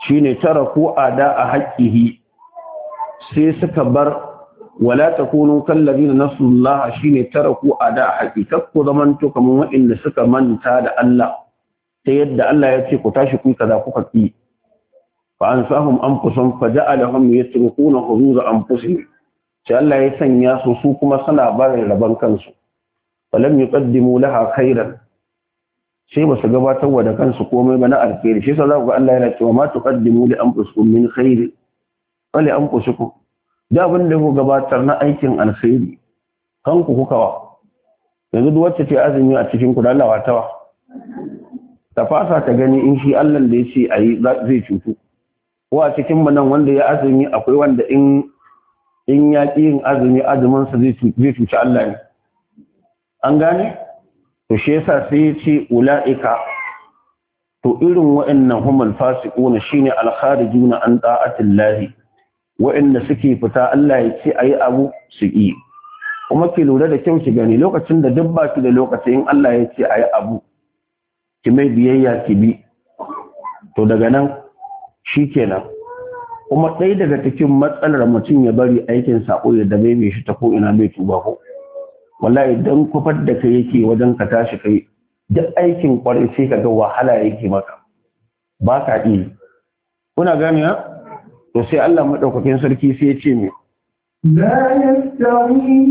shine taraku ada a haqqihi sai suka bar wala takunu kal ladina nasullaha shine taraku ada a haqqi kakku zamanto kaman wa'inda suka manta da Allah ta yadda Allah ya ce ku tashi ku kaza kuka ki fa ansahum anfusum faja'alahum yatrukuna huzur anfusihim sai Allah ya sanya su kuma suna barin raban kansu falam yuqaddimu laha khairan sai ba su gabatar wa da kansu komai ba na alkhairi shi yasa za ku ga Allah yana cewa ma tuqaddimu li anfusikum min khairi wa li anfusikum da abin da ku gabatar na aikin alkhairi kanku kuka wa yanzu duk wacce ce azumi a cikin ku da Allah watawa ta fasa ta gani in shi Allah da yace ayi zai cutu ko a cikin mu nan wanda ya azumi akwai wanda in ya ƙi yin azumi azumin sa zai cuci Allah ne an gane to shi yasa sai ya ce ula'ika to irin wa'annan humul fasiquna shine al-kharijuna an ta'atillahi wa'anda suke fita Allah ya ce ayi abu su yi kuma ki lura da kyau ki gani lokacin da duk ba ki da lokacin in Allah ya ce ayi abu ki mai biyayya ki bi to daga nan shikenan kuma ɗaya daga cikin matsalar mutum ya bari aikin sako ya dabe mai shi ta ko ina bai tuba ko wallahi dan kufar da kai yake wajen ka tashi kai duk aikin kwarai sai ka ga wahala yake maka ba ka iya kuna gane ya to sai Allah madaukakin sarki sai ya ce me la yastawi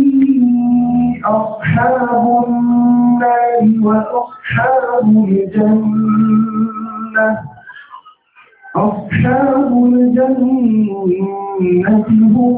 ashabun nar wa ashabul jannah أصحاب الجنة هم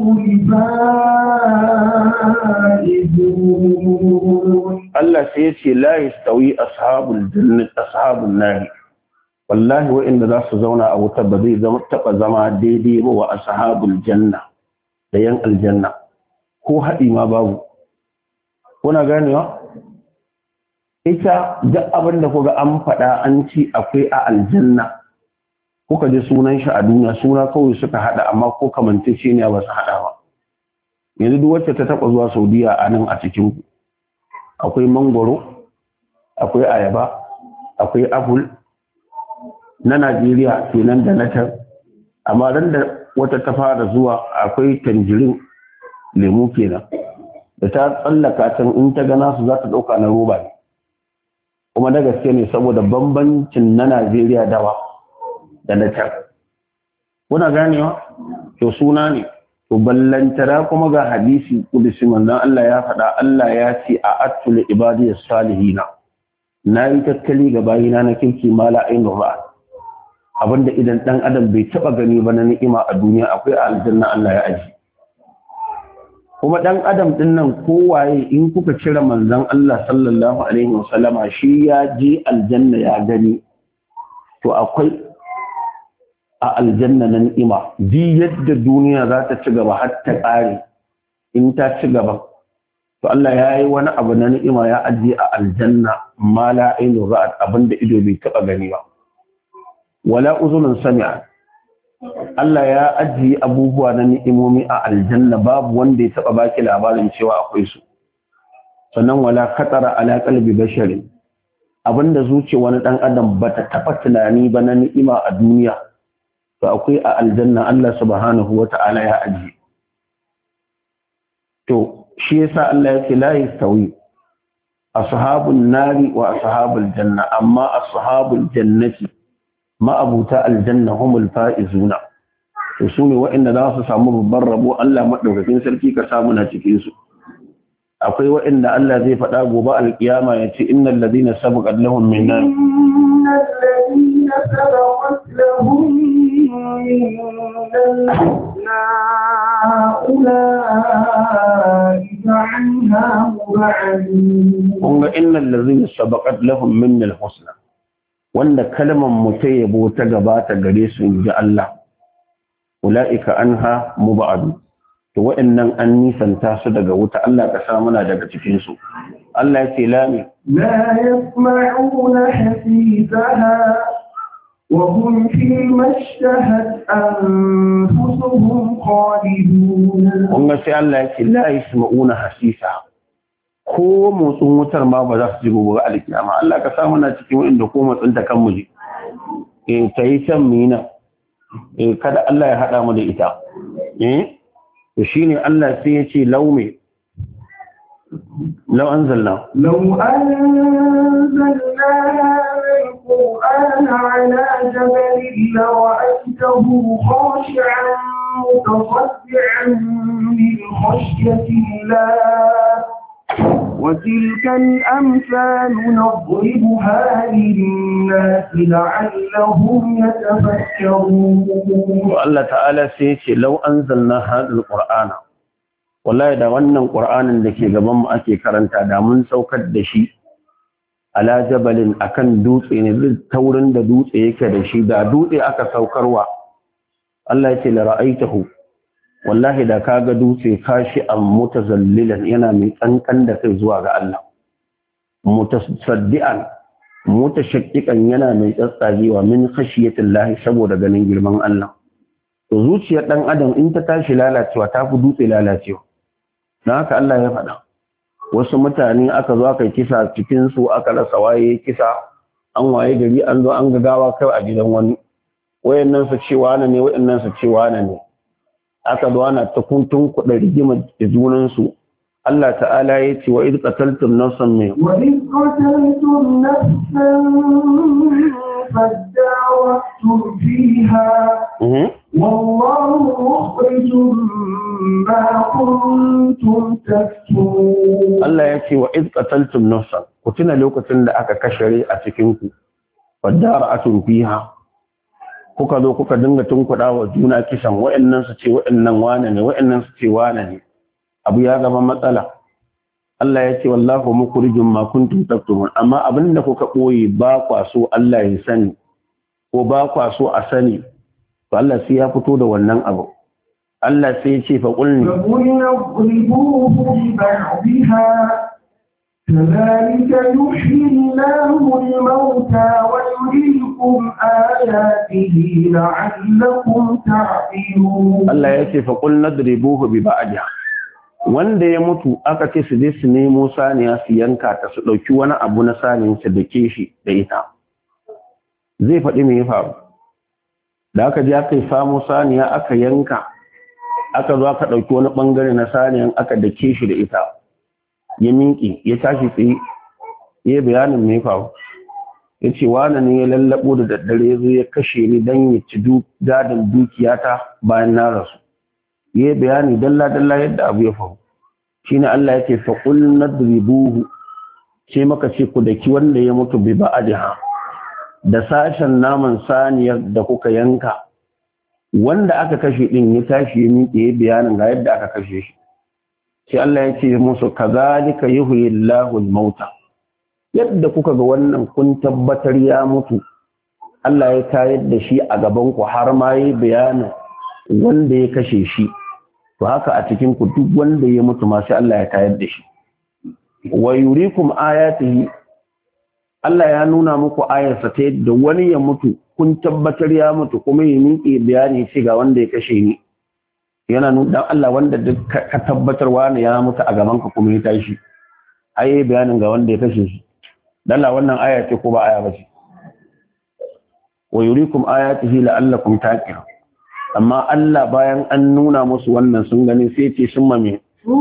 الفائزون الله سيتي لا يستوي أصحاب الجنة أصحاب النار والله وإن ذا سزونا أو تبذي تبقى زما ديدي وأصحاب الجنة لين الجنة هو هدي ما باو kuna ganewa ita duk abin da kuga an faɗa an ci akwai a aljanna kuka ji sunan shi a duniya suna kawai suka hada amma ko kamantacce ne ba su hada ba yanzu duk wacce ta taba zuwa Saudiya a nan a cikin ku akwai mangoro akwai ayaba akwai apple na Najeriya kenan da na tar amma ran da wata ta fara zuwa akwai tanjirin lemu kenan da ta tsallaka can in ta gana su za ta dauka na roba ne kuma da gaske ne saboda bambancin na Najeriya dawa da na can kuna ganewa to suna ne to ballantara kuma ga hadisi kudusi manzon Allah ya faɗa Allah ya ce a atul ibadiyas salihina nayi tattali ga bayina na kirki mala ainu ra'a abinda idan dan adam bai taba gani ba na ni'ima a duniya akwai a aljanna Allah ya aji kuma dan adam din nan kowaye in kuka cire manzon Allah sallallahu alaihi wasallama shi ya je aljanna ya gani to akwai a aljanna na ni'ima di yadda duniya za ta ci gaba har ta ƙare in ta ci gaba to Allah ya yi wani abu na ni'ima ya ajiye a aljanna ma la ainu ra'at abinda ido bai taɓa gani ba wala uzunun sami'a Allah ya ajiye abubuwa na ni'imomi a aljanna babu wanda ya taɓa baki labarin cewa akwai su sannan wala khatara ala qalbi basharin abinda zuciya wani dan adam bata taɓa tunani ba na ni'ima a duniya to akwai a aljanna Allah subhanahu wata'ala ya aji to shi yasa Allah yake la yastawi ashabun nari wa ashabul janna amma ashabul jannati ma abuta aljanna humul faizuna to sune waɗanda za su samu babban rabo Allah madaukakin sarki ka samu na cikin su akwai waɗanda Allah zai faɗa gobe alkiyama yace innal ladina sabaqat lahum minna innal ladina sabaqat lahum kunga innal ladhina sabaqat lahum minna al-husna wanda kalman mu ta yabo ta gabata gare su inji Allah ulaika anha mubadu to wa'annan an nisanta su daga wuta Allah ka sa muna daga cikin su Allah ya ce la yasma'una hasisaha وهم فيما اشتهت أنفسهم خالدون هم sai Allah yake la yasma'una hasisa ko motsin wutar ma ba za su ji gobe alkiyama Allah ka samu na cikin wanda ko motsin ta kan muje tayi can mina kada Allah ya hada mu da ita to shine Allah sai ya ce laume لو أنزلنا هذا القرآن على جبل لرأيته خاشعا متصدعا من خشية الله وتلك الأمثال نضربها للناس لعلهم يتفكرون. والله تعالى سيتي لو أنزلنا هذا القرآن wallahi da wannan qur'anin da ke gaban mu ake karanta da mun saukar da shi ala jabalin akan dutse ne taurin da dutse yake da shi da dutse aka saukarwa Allah ya ce la ra'aitahu wallahi da kaga dutse kashi am mutazallilan yana mai tsankan da kai zuwa ga Allah mutasaddian mutashakkikan yana mai tsatsagewa min khashiyatillahi saboda ganin girman Allah to zuciyar dan adam in ta tashi lalacewa ta fi dutse lalacewa dan haka Allah ya faɗa wasu mutane aka zo aka yi kisa cikin su aka rasa waye kisa an waye gari an zo an gagawa kai a gidan wani wayannan su ce wani ne wayannan su ce wani ne aka zo ana ta kuntun kuɗa rigimar junan su Allah ta'ala ya ce wa idh qataltum nafsan min wa idh qataltum nafsan فادارأتم فيها والله مخرج ما كنتم تكتمون. الله يأتي وإذ قتلتم نفسا كنتنا لوكتن da aka kashe a cikin ku fadara'atun fiha kuka zo kuka dinga tunkuɗa wa juna kisan wayannan su ce wayannan wane ne wayannan su ce wane ne abu ya gaba matsala Allah ya ce wallahu mukhrijum ma kuntum taktumun amma abinda kuka boye ba kwa so Allah ya sani ko ba kwa so a sani to Allah sai ya fito da wannan abu Allah sai ya ce fa qulni كذلك يحيي الله الموتى ويريكم آياته لعلكم تعقلون الله ya ce fa qul nadribuhu bi ba'diha wanda ya mutu aka ce su je su nemo saniya su yanka ta su ɗauki wani abu na saniya su dake shi da ita zai faɗi me ya faru da aka je aka yi samu saniya aka yanka aka zo aka ɗauki wani ɓangare na saniyan aka dake shi da ita ya minki ya tashi tsaye ya bayanin me ya faru ya ce wani ne ya lallaɓo da daddare ya zo ya kashe ni don ya ci gadon dukiyata bayan na rasu yi bayani dalla-dalla yadda abu ya faru shi ne Allah yake faƙul na dribuhu ce maka ce ku daki wanda ya mutu bi ba'adiha da sashen naman saniyar da kuka yanka wanda aka kashe din ya tashi ya miƙe ya bayanin ga yadda aka kashe shi sai Allah ya ce musu kazalika yuhyi Allahu al-mauta yadda kuka ga wannan kun tabbatar ya mutu Allah ya tayar da shi a gaban ku har ma yi bayanin wanda ya kashe shi to haka a cikin ku duk wanda ya mutu ma sai Allah ya tayar da shi wa yurikum ayatihi Allah ya nuna muku ayarsa ta yadda wani ya mutu kun tabbatar ya mutu kuma ya miƙe bayani ce ga wanda ya kashe ni yana nuna dan Allah wanda duk ka tabbatar wani ya mutu a gaban ka kuma ya tashi ayi bayanin ga wanda ya kashe shi dan Allah wannan aya ce ko ba aya ba ce wa yurikum ayatihi la'allakum taqilun amma Allah bayan an nuna musu wannan sun gani sai ce sun mame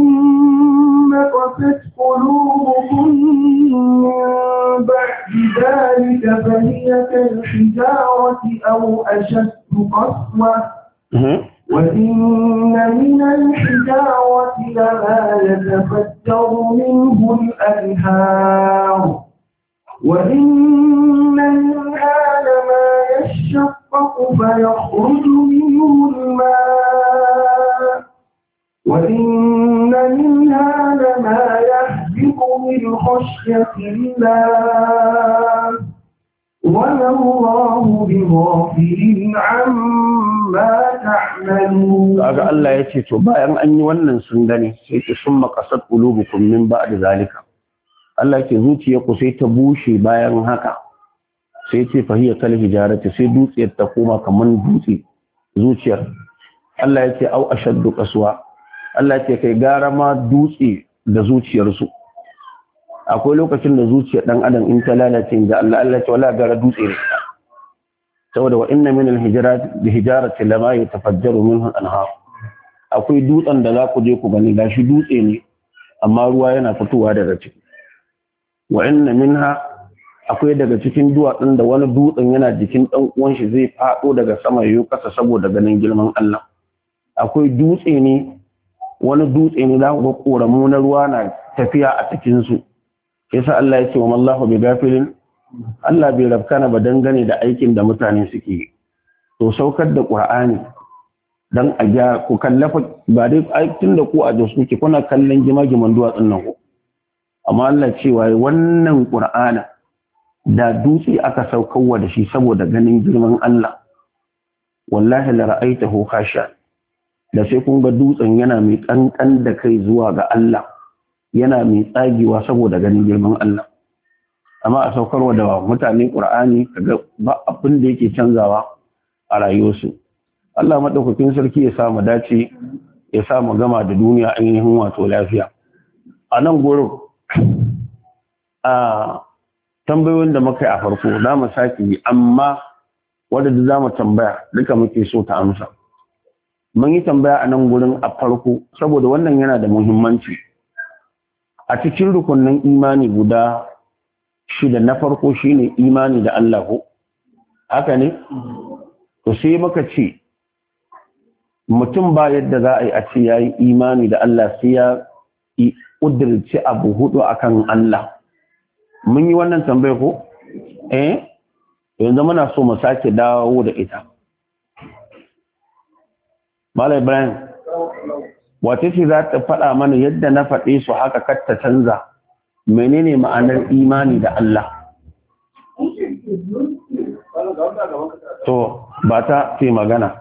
قست قلوبكم من بعد ذلك فهي كالحجارة أو أشد قسوة وإن من الحجارة لما يتفجر منه الأنهار وإن منها لما يشقق فيخرج منه الماء وإن منها لما يهبط من خشية الله وما الله بغافل عما تعملون. kaga Allah ya ce to bayan an yi wannan sun gani sai ki summa qasat qulubukum min ba'd zalika Allah ke zuciyarku sai ta bushe bayan haka sai ce fahiya kal hijarati sai dutsiyar ta koma kaman dutse zuciyar Allah ya ce au ashaddu qaswa Allah ce kai gara ma dutse da zuciyarsu akwai lokacin da zuciyar dan adam in ta lalace ga Allah ce wala gara dutse ne saboda wa inna min al-hijarati lama yatafajjaru minhu al-anhar akwai dutsen da za ku je ku gani gashi dutse ne amma ruwa yana fitowa daga ciki wa inna minha akwai daga cikin duwatsun da wani dutsen yana jikin dan uwan shi zai fado daga sama yayin kasa saboda ganin girman Allah akwai dutse ne wani dutse ne za ku ga koramu na ruwa na tafiya a cikin su yasa Allah ya ce wa mallahu bi gafilin Allah bai rabkana ba dangane da aikin da mutane suke yi to saukar da Qur'ani dan a ga ku kallafa ba dai aikin da ku a da suke kuna kallon gima-giman duwatsun nan ku amma Allah cewa wannan Qur'ana da dutse aka saukarwa da shi saboda ganin girman Allah wallahi la ra'aitahu khasha da sai kun ga dutsen yana mai kankan da kai zuwa ga Allah yana mai tsagewa saboda ganin girman Allah amma a saukarwa da mutane Qur'ani kaga ba abin da yake canzawa a rayuwarsu Allah madaukakin sarki ya sa mu dace ya sa mu gama da duniya ainihin wato lafiya a nan gurin a tambayoyin da muka yi a farko za mu sake yi amma wadda za mu tambaya duka muke so ta amsa mun yi tambaya a nan gurin a farko saboda wannan yana da muhimmanci a cikin rukunin imani guda shida na farko shine imani da Allah ko haka ne to sai muka ce mutum ba yadda za a yi a ce yayi imani da Allah sai ya ƙudurci abu hudu akan Allah mun yi wannan tambaya ko yanzu muna so mu sake dawo da ita Malam Ibrahim wace ce za ta faɗa mana yadda na faɗe su haka kar ta canza menene ma'anar imani da Allah to ba ta ce magana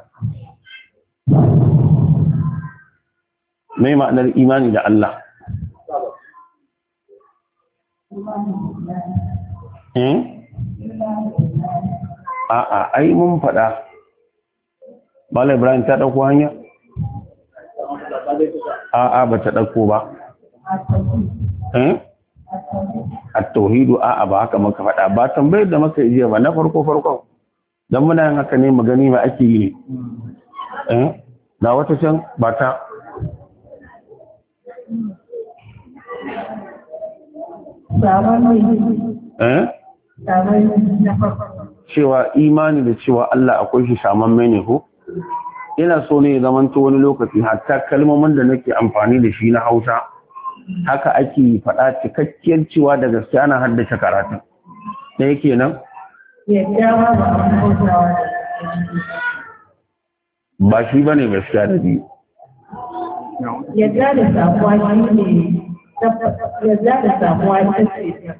mai ma'anar imani da Allah a'a ai mun faɗa Malam Ibrahim ta ɗauko hanya a'a ba ta ɗauko ba at-tauhidu a'a ba haka muka faɗa ba tambayar da muka yi ba na farko dan muna yin haka ne magani ba ake yi na wata can ba ta cewa imani da cewa Allah akwai shi shamamme ne ko ina so ne zamanto wani lokaci hatta kalmomin da nake amfani da shi na Hausa haka ake faɗa cikakkiyar cewa da gaske ana haddace karatun da yake nan ba shi bane gaskiya da biyu yadda da samuwa shi ne yadda da samuwa shi ne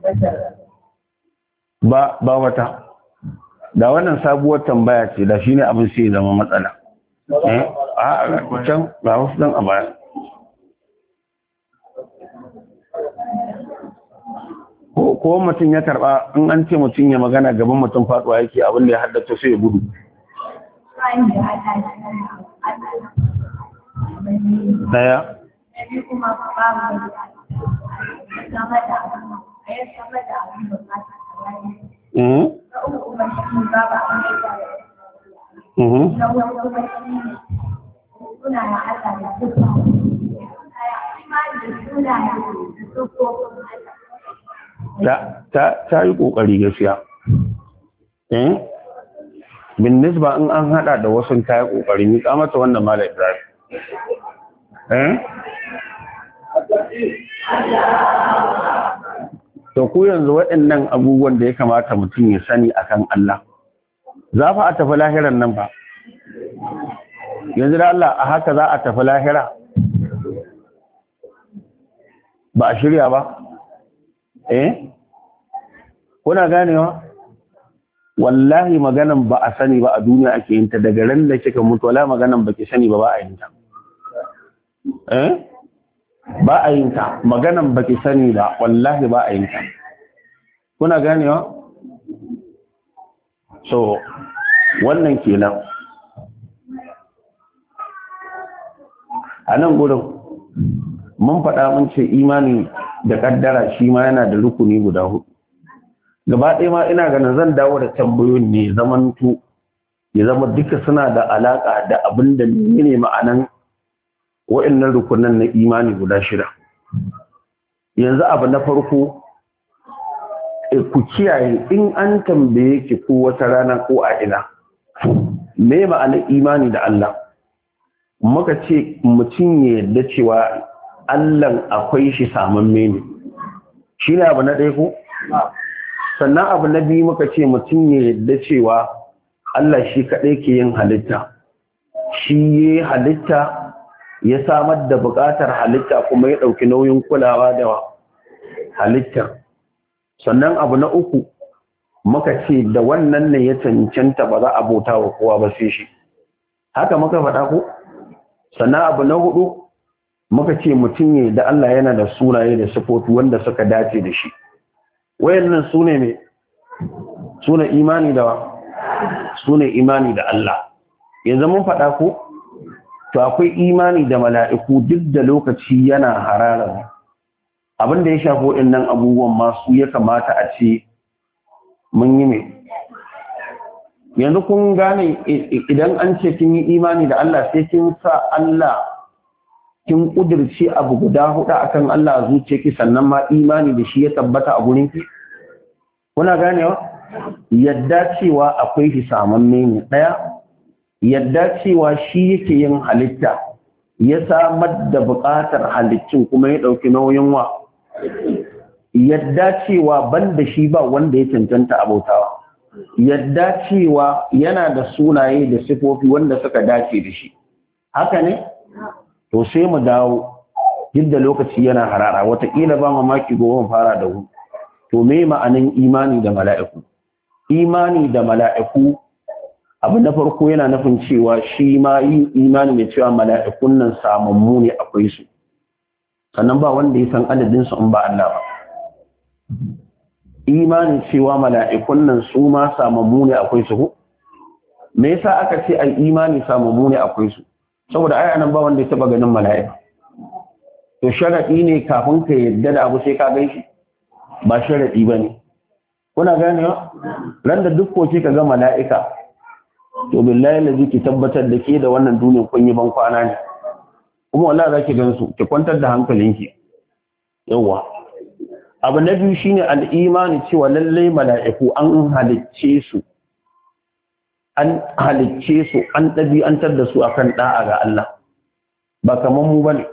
ba wata da wannan sabuwar tambaya ce da shine abin sai zama matsala a can ga wasu dan a baya ko mutum ya karba in an ce mutum ya magana gaban mutum faduwa yake abin da ya haddace sai ya gudu daya ta yi ƙoƙari gaskiya bin nisba in an hada da wasu ta yi ƙoƙari ni kamata wannan Malam Ibrahim to ku yanzu waɗannan abubuwan da ya kamata mutum ya sani akan Allah za fa a tafi lahiran nan ba yanzu da Allah a haka za a tafi lahira ba a shirya ba kuna ganewa wallahi maganan ba a sani ba a duniya ake yin ta daga ran da kika mutu wala maganan ba ki sani ba a yin ta ba a yin ta maganan ba ki sani ba wallahi ba a yin ta kuna ganewa so wannan kenan a nan gudun mun faɗa mun ce imani da ƙaddara shi ma yana da rukuni guda hudu gaba ɗaya ma ina ganin zan dawo da tambayoyin ne zamantu ya zama duka suna da alaƙa da abin da ne ma'anan wa'annan rukunan na imani guda 6. Yanzu abu na farko, ku kiyaye in an tambaye ki ko wata rana ko a ina me ma'anar imani da Allah, muka ce mutum ya yarda cewa Allah akwai shi samamme ne, shi ne abu na ɗaya ko? Sannan abu na biyu muka ce mutum ya yarda cewa Allah shi kaɗai ke yin halitta, shi ya halitta ya samar da buƙatar halitta kuma ya ɗauki nauyin kulawa da halittar. Sannan abu na uku muka ce da wannan ne ya cancanta ba za a bauta wa kowa ba sai shi, haka muka faɗa ko? Sannan abu na hudu muka ce mutum ne da Allah yana da sunaye da sifofi wanda suka dace da shi. Wayannan sune ne sune imani da Allah. Yanzu mun faɗa ko to akwai imani da mala'iku duk da lokaci yana harara abin da ya shafi waɗannan abubuwan masu ya kamata a ce mun yi mai. Yanzu kun gane idan an ce kin yi imani da Allah sai kin sa Allah kin kudirce abu guda 4 akan Allah a zuciyarki sannan ma imani da shi ya tabbata a gurin ki. Kuna ganewa? Yadda cewa akwai shi samamme ne ɗaya, yadda cewa shi yake yin halitta ya samar da buƙatar halittun kuma ya ɗauki nauyin wa, yadda cewa ban da shi ba wanda ya cancanta abautawa, yadda cewa yana da sunaye da sifofi wanda suka dace da shi. Haka ne? To sai mu dawo duk da lokaci yana harara, wataƙila ba mamaki gobe fara da hu. To me ma'anin imani da mala'iku? Imani da mala'iku abu na farko yana nufin cewa shi ma yin imani da cewa mala'ikun nan samammu ne akwai su, sannan ba wanda ya san adadinsu in ba Allah ba. Imanin cewa mala'ikun nan su ma samammu ne akwai su. Me yasa aka ce ai imani samammu ne akwai su? Saboda ai anan ba wanda ya taba ganin mala'ika. To sharadi ne kafin ka yadda da abu sai ka gan shi? Ba sharadi bane. Kuna ganewa? Ran da duk koke ka ga mala'ika, to billahi lazi ki tabbatar da ke da wannan duniyar kun yi ban kwana ne. Kuma wallahi zaki gan su, ki kwantar da hankalinki. Yawwa. Abu na biyu shine al'imani cewa lallai mala'iku an halicce su, an ɗabi'antar da su akan ɗa'a ga Allah, ba kamar mu ba ne.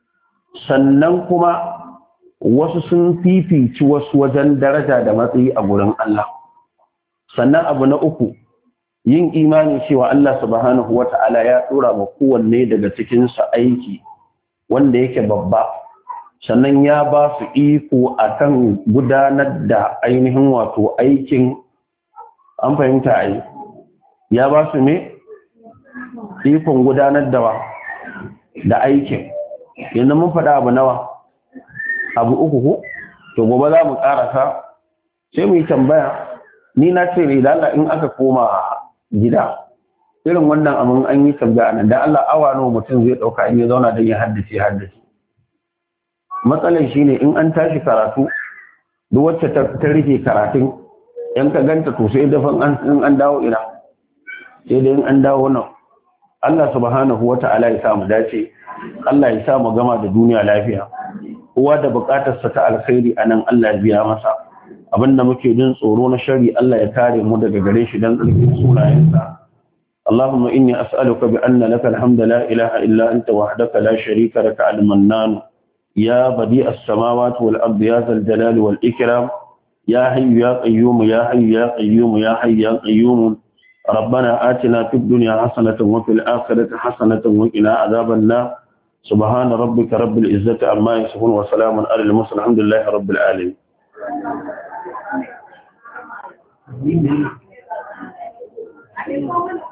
Sannan kuma wasu sun fifici wasu wajen daraja da matsayi a gurin Allah. Sannan abu na uku, yin imani cewa Allah subhanahu wa ta'ala ya ɗora ma kowanne daga cikinsu aiki wanda yake babba. Sannan ya ba su iko a kan gudanar da ainihin wato aikin, an fahimta a yi, ya ba su ne ikon gudanar da aikin. Yanzu mun faɗa abu nawa? Abu uku ko? To gobe za mu ƙarasa sai mu yi tambaya. Ni na ce ne da Allah in aka koma gida irin wannan abin an yi tambaya nan da Allah awa nawa mutum zai ɗauka in ya zauna don ya haddace. Matsalar shi ne in an tashi karatu duk wacce ta rufe karatun yan ka ganta to sai dafan an dawo ina sai da in an dawo nan. Allah subhanahu wa ta'ala ya samu dace, Allah ya samu gama da duniya lafiya, kowa da bukatarsa ta alkhairi anan Allah ya biya masa, abinda muke jin tsoro na shari Allah ya kare mu daga gare shi dan tsarkin sunayensa. Allahumma inni as'aluka bi anna laka alhamdu la ilaha illa anta wahdaka la sharika laka al-mannan يا بديع السماوات والأرض يا ذا الجلال والإكرام يا حي يا قيوم يا حي يا قيوم يا حي يا قيوم ربنا آتنا في الدنيا حسنة وفي الآخرة حسنة وقنا عذاب النار سبحان ربك رب العزة عما يصفون وسلام على المرسلين الحمد لله رب العالمين.